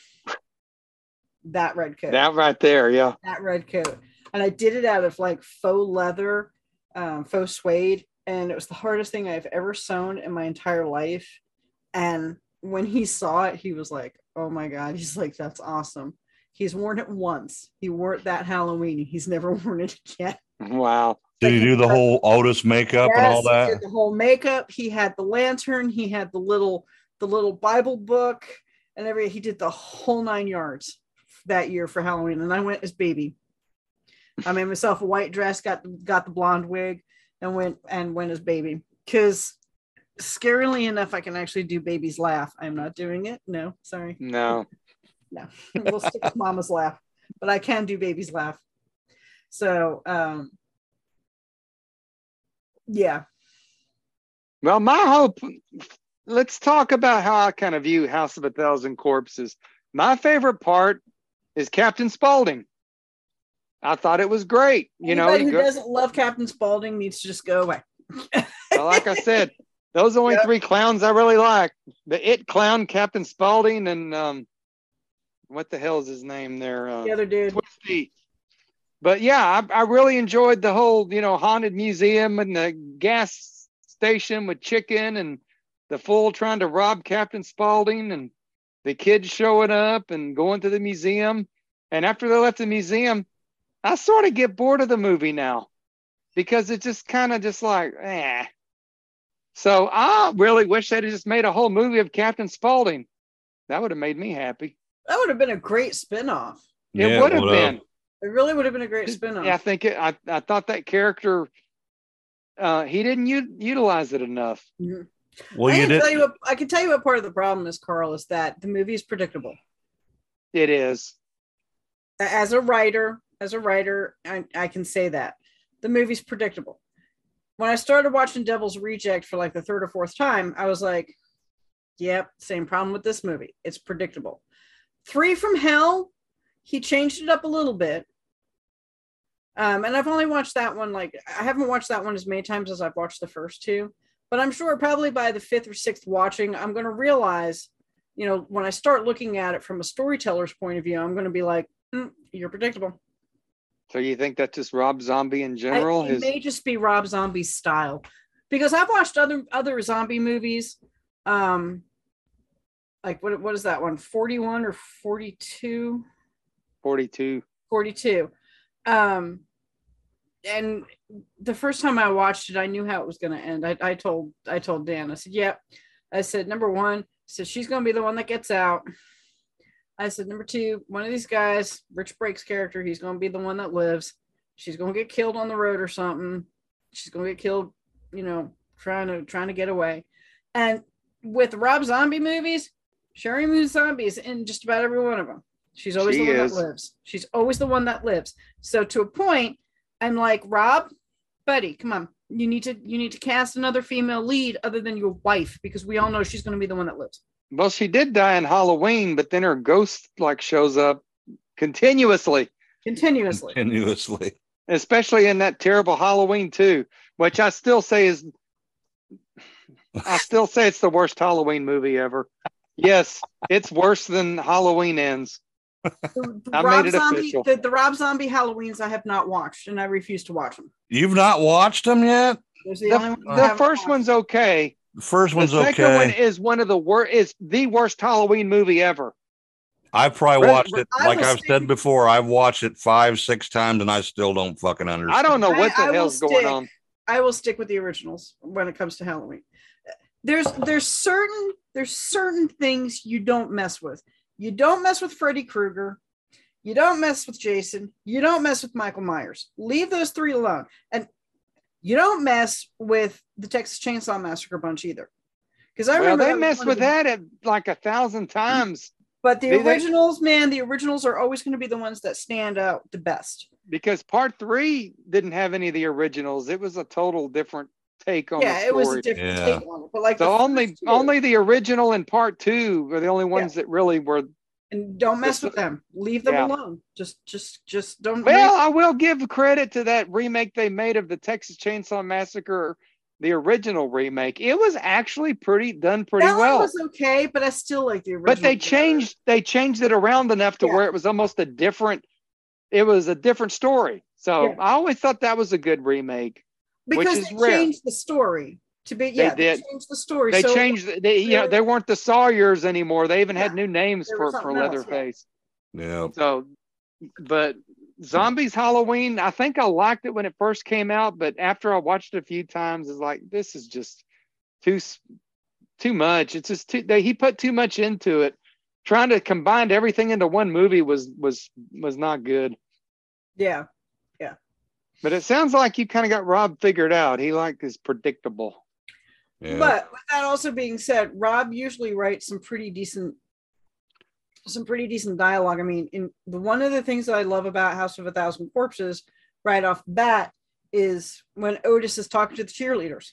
Speaker 10: That red coat.
Speaker 11: That right there, yeah.
Speaker 10: That red coat. And I did it out of like faux leather, um, faux suede. And it was the hardest thing I've ever sewn in my entire life. And when he saw it, he was like, oh my God. He's like, that's awesome. He's worn it once. He wore it that Halloween. He's never worn it again.
Speaker 11: Wow.
Speaker 9: Did he do the whole Otis makeup
Speaker 10: Yes,
Speaker 9: and all
Speaker 10: he
Speaker 9: that?
Speaker 10: did the whole makeup. He had the lantern. He had the little the little Bible book and every. He did the whole nine yards that year for Halloween. And I went as baby. I made myself a white dress, got got the blonde wig, and went and went as baby. Because scarily enough, I can actually do baby's laugh. I'm not doing it. No, sorry.
Speaker 11: No.
Speaker 10: No. We'll stick with mama's laugh. But I can do baby's laugh. So um yeah.
Speaker 11: Well, my hope, let's talk about how I kind of view House of a Thousand Corpses. My favorite part is Captain Spaulding. I thought it was great. You
Speaker 10: Anybody
Speaker 11: know, he
Speaker 10: who
Speaker 11: go,
Speaker 10: doesn't love Captain Spaulding needs to just go away.
Speaker 11: well, like I said, those are the only
Speaker 10: Yep.
Speaker 11: three clowns I really like. The It Clown, Captain Spaulding, and um, what the hell is his name there? Uh,
Speaker 10: The other dude.
Speaker 11: Twisty. But yeah, I, I really enjoyed the whole, you know, haunted museum and the gas station with chicken and the fool trying to rob Captain Spaulding and the kids showing up and going to the museum. And after they left the museum, I sort of get bored of the movie now because it's just kind of just like, eh. So I really wish they'd just made a whole movie of Captain Spaulding. That would have made me happy.
Speaker 10: That would have been a great spinoff.
Speaker 11: It
Speaker 9: Yeah,
Speaker 11: would have
Speaker 9: would've.
Speaker 11: been.
Speaker 10: It really would have been a great spinoff.
Speaker 11: Yeah, I think it, I, I thought that character, uh, he didn't u- utilize it enough.
Speaker 10: Mhm.
Speaker 9: Well,
Speaker 10: I
Speaker 9: you
Speaker 10: can
Speaker 9: did.
Speaker 10: tell you what, I can tell you what part of the problem is, Carl, is that the movie is predictable.
Speaker 11: It is.
Speaker 10: As a writer, as a writer, I, I can say that the movie's predictable. When I started watching Devil's Reject for like the third or fourth time, I was like, yep, same problem with this movie. It's predictable. Three from Hell, he changed it up a little bit. Um, and I've only watched that one, like, I haven't watched that one as many times as I've watched the first two. But I'm sure probably by the fifth or sixth watching, I'm going to realize, you know, when I start looking at it from a storyteller's point of view, I'm going to be like, mm, you're predictable.
Speaker 11: So you think that's just Rob Zombie in general?
Speaker 10: I, it
Speaker 11: His
Speaker 10: may just be Rob Zombie's style, because I've watched other other zombie movies, um, like what what is that one? forty-one or forty-two?
Speaker 11: forty-two.
Speaker 10: forty-two. Um, and the first time I watched it, I knew how it was going to end. I, I told I told Dan, I said, "Yep." Yeah. I said, number one, I said she's going to be the one that gets out. I said, number two, one of these guys, Rich Brake's character, he's going to be the one that lives. She's going to get killed on the road or something. She's going to get killed, you know, trying to trying to get away. And with Rob Zombie movies, Sheri Moon Zombie is in just about every one of them. She's always
Speaker 11: She
Speaker 10: the one
Speaker 11: is.
Speaker 10: that lives. She's always the one that lives. So to a point, I'm like, Rob, buddy, come on. You need to you need to cast another female lead other than your wife, because we all know she's going to be the one that lives.
Speaker 11: Well, she did die in Halloween, but then her ghost like shows up continuously,
Speaker 10: Continuously.
Speaker 9: Continuously.
Speaker 11: especially in that terrible Halloween two, which I still say is, I still say it's the worst Halloween movie ever. Yes, it's worse than Halloween Ends.
Speaker 10: The, the
Speaker 11: I
Speaker 10: Rob
Speaker 11: made it
Speaker 10: Zombie,
Speaker 11: official.
Speaker 10: the, the Rob Zombie Halloweens I have not watched, and I refuse to watch them.
Speaker 9: You've not watched them yet?
Speaker 10: There's the,
Speaker 11: The,
Speaker 10: only one I
Speaker 11: the
Speaker 10: haven't
Speaker 11: first
Speaker 10: watched.
Speaker 11: one's okay.
Speaker 9: The first one's
Speaker 11: the second
Speaker 9: okay.
Speaker 11: one is one of the worst. Is the worst Halloween movie ever.
Speaker 9: I've probably
Speaker 11: Red-
Speaker 9: watched it,
Speaker 10: I
Speaker 9: like
Speaker 10: will
Speaker 9: I've
Speaker 10: stick-
Speaker 9: said before, I've watched it five, six times, and I still don't fucking understand.
Speaker 11: I don't know what the
Speaker 10: I- I will
Speaker 11: hell's going
Speaker 10: stick-
Speaker 11: on.
Speaker 10: I will stick with the originals when it comes to Halloween. There's there's certain there's certain things you don't mess with. You don't mess with Freddy Krueger. You don't mess with Jason. You don't mess with Michael Myers. Leave those three alone. And you don't mess with the Texas Chainsaw Massacre bunch either. Because I
Speaker 11: Well,
Speaker 10: remember
Speaker 11: they
Speaker 10: was
Speaker 11: messed
Speaker 10: one of
Speaker 11: with
Speaker 10: the-
Speaker 11: that at like a thousand times
Speaker 10: But the
Speaker 11: They- they-
Speaker 10: originals, man, the originals are always going to be the ones that stand out the best.
Speaker 11: because part three didn't have any of the originals. It was a total different take on
Speaker 10: Yeah,
Speaker 11: the
Speaker 10: it was
Speaker 11: story.
Speaker 10: a different
Speaker 9: Yeah.
Speaker 10: take on it. But like
Speaker 11: So
Speaker 10: the
Speaker 11: only
Speaker 10: first two-
Speaker 11: only the original and part two were the only ones that really were.
Speaker 10: and don't mess
Speaker 11: the-
Speaker 10: with them. Leave them
Speaker 11: Yeah.
Speaker 10: alone. Just just just don't
Speaker 11: Well, I will give credit to that remake they made of the Texas Chainsaw Massacre, the original remake. It was actually pretty done pretty
Speaker 10: that
Speaker 11: well.
Speaker 10: one was okay, but I still like the original.
Speaker 11: But they
Speaker 10: better.
Speaker 11: changed they changed it around enough to
Speaker 10: Yeah.
Speaker 11: where it was almost a different. It was a different story. So
Speaker 10: Yeah.
Speaker 11: I always thought that was a good remake.
Speaker 10: because
Speaker 11: which is
Speaker 10: they
Speaker 11: rare.
Speaker 10: changed the story to be. Yeah, they,
Speaker 11: did.
Speaker 10: changed the story.
Speaker 11: They
Speaker 10: so
Speaker 11: changed. the- They you know they weren't the Sawyers anymore. They even had
Speaker 10: Yeah.
Speaker 11: new names
Speaker 10: There was
Speaker 11: for for
Speaker 10: something else, yeah.
Speaker 11: Leatherface.
Speaker 9: Yeah.
Speaker 11: So, but Zombies Halloween, I think I liked it when it first came out, but after I watched it a few times, it's like this is just too s- too much. It's just too. They, he put too much into it. Trying to combine everything into one movie was was was not good.
Speaker 10: Yeah,
Speaker 11: But it sounds like you kind of got Rob figured out. He like is predictable.
Speaker 9: Yeah.
Speaker 10: but with that also being said, Rob usually writes some pretty decent, some pretty decent dialogue. I mean, in the one of the things that I love about House of a Thousand Corpses, right off the bat, is when Otis is talking to the cheerleaders.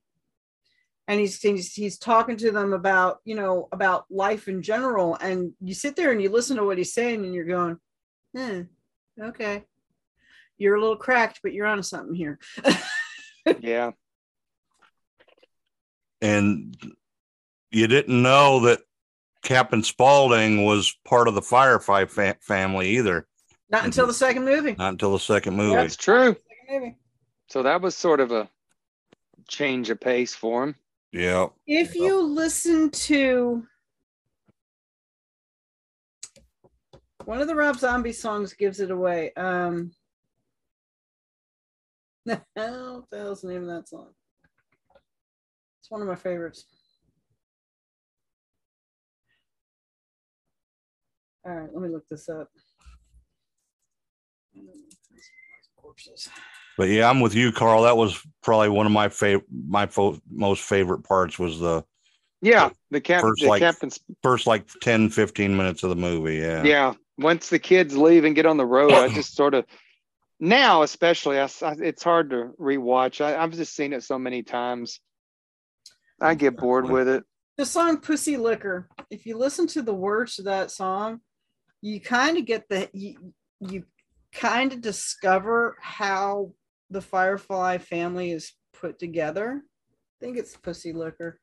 Speaker 10: And he's, he's he's talking to them about, you know, about life in general. And you sit there and you listen to what he's saying and you're going, hmm, okay. You're a little cracked, but you're onto something here.
Speaker 11: Yeah.
Speaker 9: And you didn't know that Captain Spaulding was part of the Firefly fa- family either.
Speaker 10: Not until the second movie.
Speaker 9: Not until the second movie.
Speaker 11: That's true.
Speaker 10: Second movie.
Speaker 11: So that was sort of a change of pace for him.
Speaker 9: Yeah.
Speaker 10: If you listen to one of the Rob Zombie songs, gives it away. Um, what the hell's the name of that song? It's one of my favorites. All right, let me look this up. Corpses.
Speaker 9: But yeah, I'm with you, Carl. That was probably one of my favorite, my fo- most favorite parts was the
Speaker 11: Yeah, the, cap-
Speaker 9: first
Speaker 11: the
Speaker 9: like
Speaker 11: captain's.
Speaker 9: first like ten, fifteen minutes of the movie. Yeah.
Speaker 11: Yeah, once the kids leave and get on the road, I just sort of now, especially, I, I- it's hard to rewatch. I, I've just seen it so many times. I get bored with it.
Speaker 10: The song Pussy Liquor, if you listen to the words to that song, you kind of get the you, you kind of discover how the Firefly family is put together. I think it's Pussy Liquor.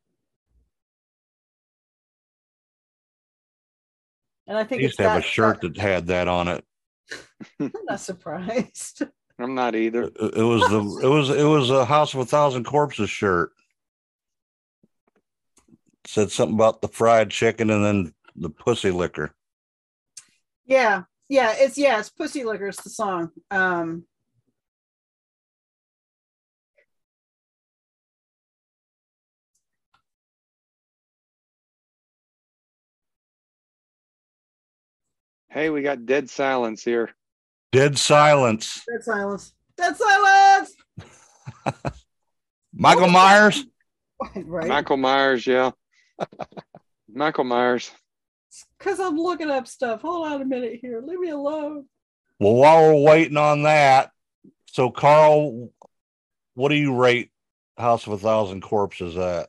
Speaker 10: And I think
Speaker 9: I used
Speaker 10: it's
Speaker 9: to have a
Speaker 10: that-
Speaker 9: shirt that had that on it.
Speaker 10: I'm not surprised.
Speaker 11: I'm not either.
Speaker 9: It, it was the it was it was a House of a Thousand Corpses shirt. said something about the fried chicken and then the pussy liquor.
Speaker 10: Yeah, yeah, it's yeah, it's Pussy Liquor. It's the song. Um,
Speaker 11: Hey, we got dead silence here.
Speaker 9: Dead silence.
Speaker 10: Dead silence. Dead silence.
Speaker 9: Michael Myers.
Speaker 10: Right.
Speaker 11: Michael Myers, yeah. Michael Myers.
Speaker 10: Because I'm looking up stuff. Hold on a minute here. Leave me alone.
Speaker 9: Well, while we're waiting on that, so Carl, what do you rate House of a Thousand Corpses at?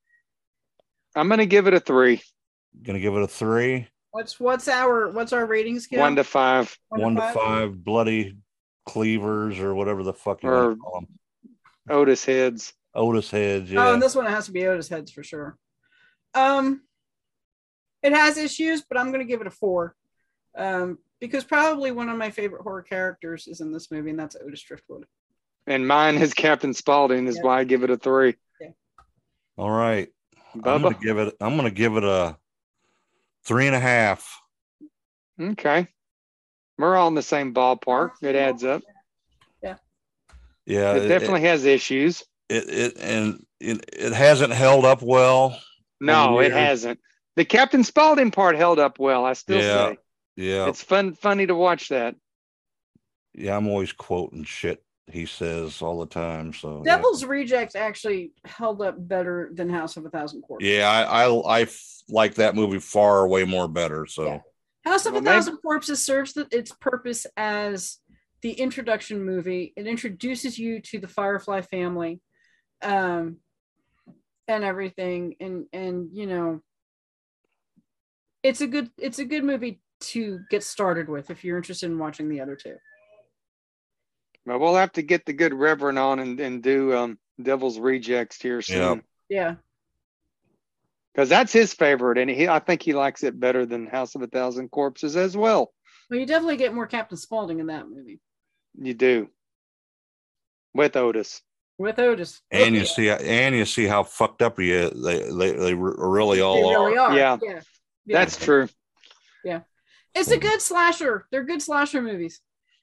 Speaker 11: I'm gonna give it a three.
Speaker 9: Gonna give it a three.
Speaker 10: What's what's our what's our rating scale?
Speaker 11: One to five.
Speaker 10: One,
Speaker 9: One
Speaker 10: to
Speaker 9: to
Speaker 10: five?
Speaker 9: five bloody cleavers or whatever the fuck you
Speaker 11: Or
Speaker 9: want to call them.
Speaker 11: Otis heads.
Speaker 9: Otis heads, yeah.
Speaker 10: Oh, and this one it has to be Otis heads for sure. Um, it has issues, but I'm going to give it a four, um, because probably one of my favorite horror characters is in this movie, and that's Otis Driftwood.
Speaker 11: And mine is Captain Spaulding, is
Speaker 10: Yeah.
Speaker 11: why I give it a three.
Speaker 9: All right. I'm
Speaker 11: Bubba.
Speaker 9: gonna give it I'm gonna give it a three and a half.
Speaker 11: Okay. We're all in the same ballpark. It adds up.
Speaker 9: Yeah.
Speaker 11: It definitely has issues.
Speaker 9: It it and it, it hasn't held up well.
Speaker 11: No,
Speaker 9: over
Speaker 11: it
Speaker 9: the years.
Speaker 11: hasn't. The Captain Spaulding part held up well, I still
Speaker 9: Yeah.
Speaker 11: say.
Speaker 9: Yeah.
Speaker 11: It's fun, funny to watch that.
Speaker 9: Yeah, I'm always quoting shit he says all the time. So yeah.
Speaker 10: Devil's Rejects actually held up better than House of a Thousand Corpses.
Speaker 9: Yeah, I, I I f- like that movie far way more better. So
Speaker 10: Yeah. House of
Speaker 11: Well,
Speaker 10: a Thousand Corpses serves the, its purpose as the introduction movie. It introduces you to the Firefly family, um, and everything, and and you know, it's a good it's a good movie to get started with if you're interested in watching the other two.
Speaker 11: But we'll have to get the good Reverend on and, and do um, Devil's Rejects here soon.
Speaker 10: Yeah.
Speaker 11: Because that's his favorite, and he I think he likes it better than House of a Thousand Corpses as well.
Speaker 10: Well, you definitely get more Captain Spaulding in that movie
Speaker 11: You do. With Otis.
Speaker 10: with Otis.
Speaker 9: and you see and you see how fucked up he is. They they they re- really all
Speaker 10: They really
Speaker 9: are.
Speaker 10: are.
Speaker 11: Yeah.
Speaker 10: Yeah. Yeah.
Speaker 11: That's true.
Speaker 10: Yeah. It's a good slasher. They're good slasher movies.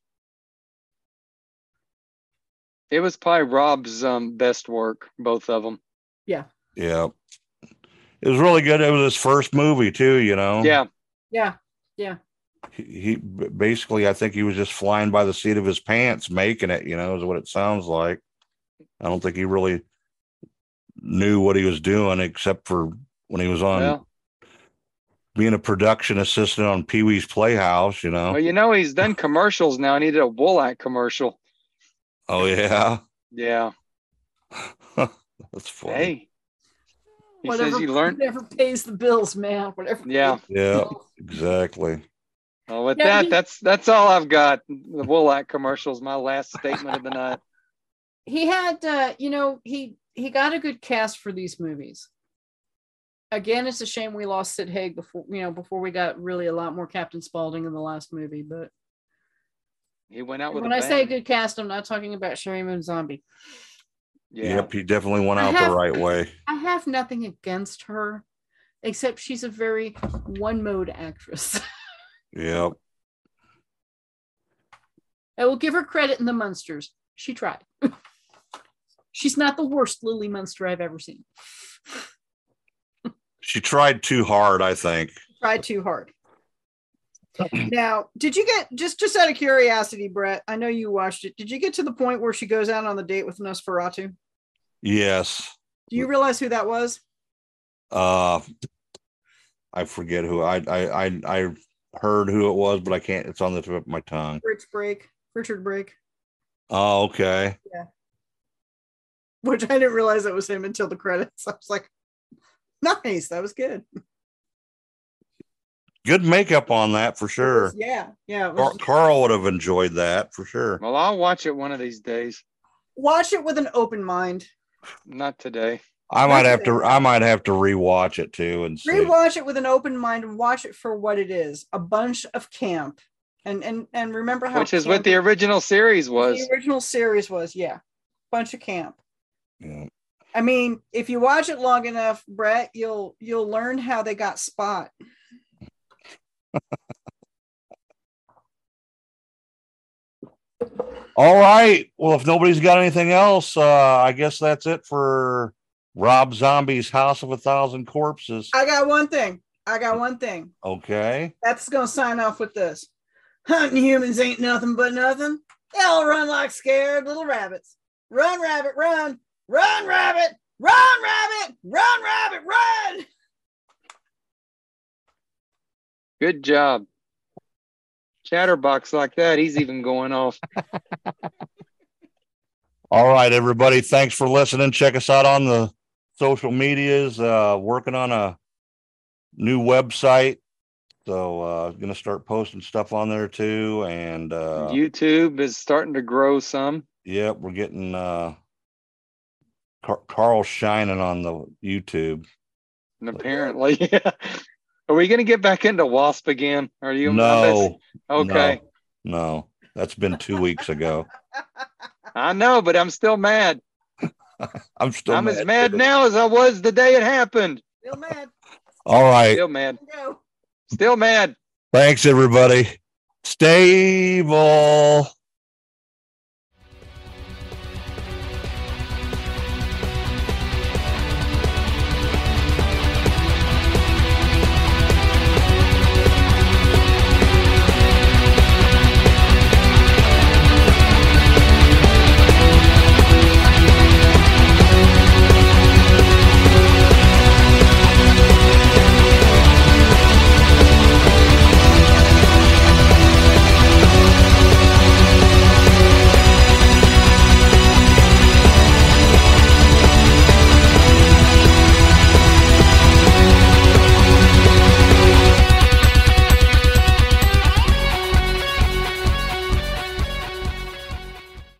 Speaker 11: It was probably Rob's um, best work, both of them.
Speaker 10: Yeah.
Speaker 9: Yeah. It was really good. It was his first movie too, you know.
Speaker 11: Yeah.
Speaker 10: Yeah. Yeah.
Speaker 9: He, he basically, I think he was just flying by the seat of his pants making it, you know, is what it sounds like. I don't think he really knew what he was doing except for when he was on
Speaker 11: Well,
Speaker 9: being a production assistant on Pee Wee's Playhouse, you know.
Speaker 11: well, you know, he's done commercials now. I needed a Woolack commercial.
Speaker 9: Oh yeah.
Speaker 11: Yeah.
Speaker 9: That's funny.
Speaker 11: Hey. He
Speaker 10: Whatever,
Speaker 11: says you learned.
Speaker 10: whatever pays the bills, man. Whatever.
Speaker 11: Yeah.
Speaker 9: Yeah, exactly.
Speaker 11: Well, with
Speaker 10: Yeah,
Speaker 11: that,
Speaker 10: he-
Speaker 11: that's that's all I've got. The Woolack commercial is my last statement of the night.
Speaker 10: He had, uh, you know, he he got a good cast for these movies. Again, it's a shame we lost Sid Haig before, you know, before we got really a lot more Captain Spaulding in the last movie. But
Speaker 11: He went out with
Speaker 10: when
Speaker 11: a
Speaker 10: I
Speaker 11: bang.
Speaker 10: say good cast, I'm not talking about Sherry Moon Zombie.
Speaker 11: Yeah.
Speaker 9: Yep, he definitely went
Speaker 10: I
Speaker 9: out
Speaker 10: have-
Speaker 9: the right way.
Speaker 10: I have nothing against her, except she's a very one mode actress.
Speaker 9: Yep.
Speaker 10: I will give her credit in the Munsters. She tried. She's not the worst Lily Munster I've ever seen.
Speaker 9: She tried too hard, I think.
Speaker 10: Tried too hard. Now, did you get just just out of curiosity, Brett? I know you watched it. Did you get to the point where she goes out on the date with Nosferatu?
Speaker 9: Yes.
Speaker 10: Do you realize who that was?
Speaker 9: Uh I forget who I I I, I heard who it was, but I can't. It's on the tip of my tongue.
Speaker 10: Rich Brake, Richard Brake.
Speaker 9: Oh, okay.
Speaker 10: Yeah. Which I didn't realize that was him until the credits. I was like, nice, that was good.
Speaker 9: Good makeup on that for sure.
Speaker 10: Yeah, yeah. It
Speaker 9: Car-
Speaker 10: was,
Speaker 9: Carl would have enjoyed that for sure.
Speaker 11: Well, I'll watch it one of these days.
Speaker 10: watch it with an open mind.
Speaker 11: Not today.
Speaker 9: I might have to. I might have to rewatch it too and see.
Speaker 10: Rewatch it with an open mind and watch it for what it is: a bunch of camp. And and and remember how
Speaker 11: Which is what the
Speaker 10: campy
Speaker 11: original series was.
Speaker 10: the original series was. Yeah, bunch of camp.
Speaker 9: Yeah.
Speaker 10: I mean, if you watch it long enough, Brett, you'll you'll learn how they got Spot.
Speaker 9: All right. Well, if nobody's got anything else, uh, I guess that's it for Rob Zombie's House of a Thousand Corpses.
Speaker 10: I got one thing. I got one thing.
Speaker 9: Okay.
Speaker 10: That's going to sign off with this. Hunting humans ain't nothing but nothing. They all run like scared little rabbits. Run, rabbit, run. Run, rabbit. Run, rabbit. Run, rabbit, run.
Speaker 11: Good job. Chatterbox like that, he's even going off.
Speaker 9: All right, everybody. Thanks for listening. Check us out on the social medias. Uh, working on a new website. So uh gonna start posting stuff on there too. And uh
Speaker 11: YouTube is starting to grow some.
Speaker 9: Yeah, we're getting uh Car- Carl shining on the YouTube.
Speaker 11: And apparently, yeah. Are we going to get back into Wasp again? Are you?
Speaker 9: No.
Speaker 11: Okay.
Speaker 9: No, no, that's been two weeks ago.
Speaker 11: I know, but I'm still mad.
Speaker 9: I'm still
Speaker 11: I'm
Speaker 9: mad
Speaker 11: as mad
Speaker 9: too.
Speaker 11: now as I was the day it happened.
Speaker 10: Still mad.
Speaker 9: All right.
Speaker 11: Still mad.
Speaker 10: Go.
Speaker 11: Still mad.
Speaker 9: Thanks, everybody. Stable.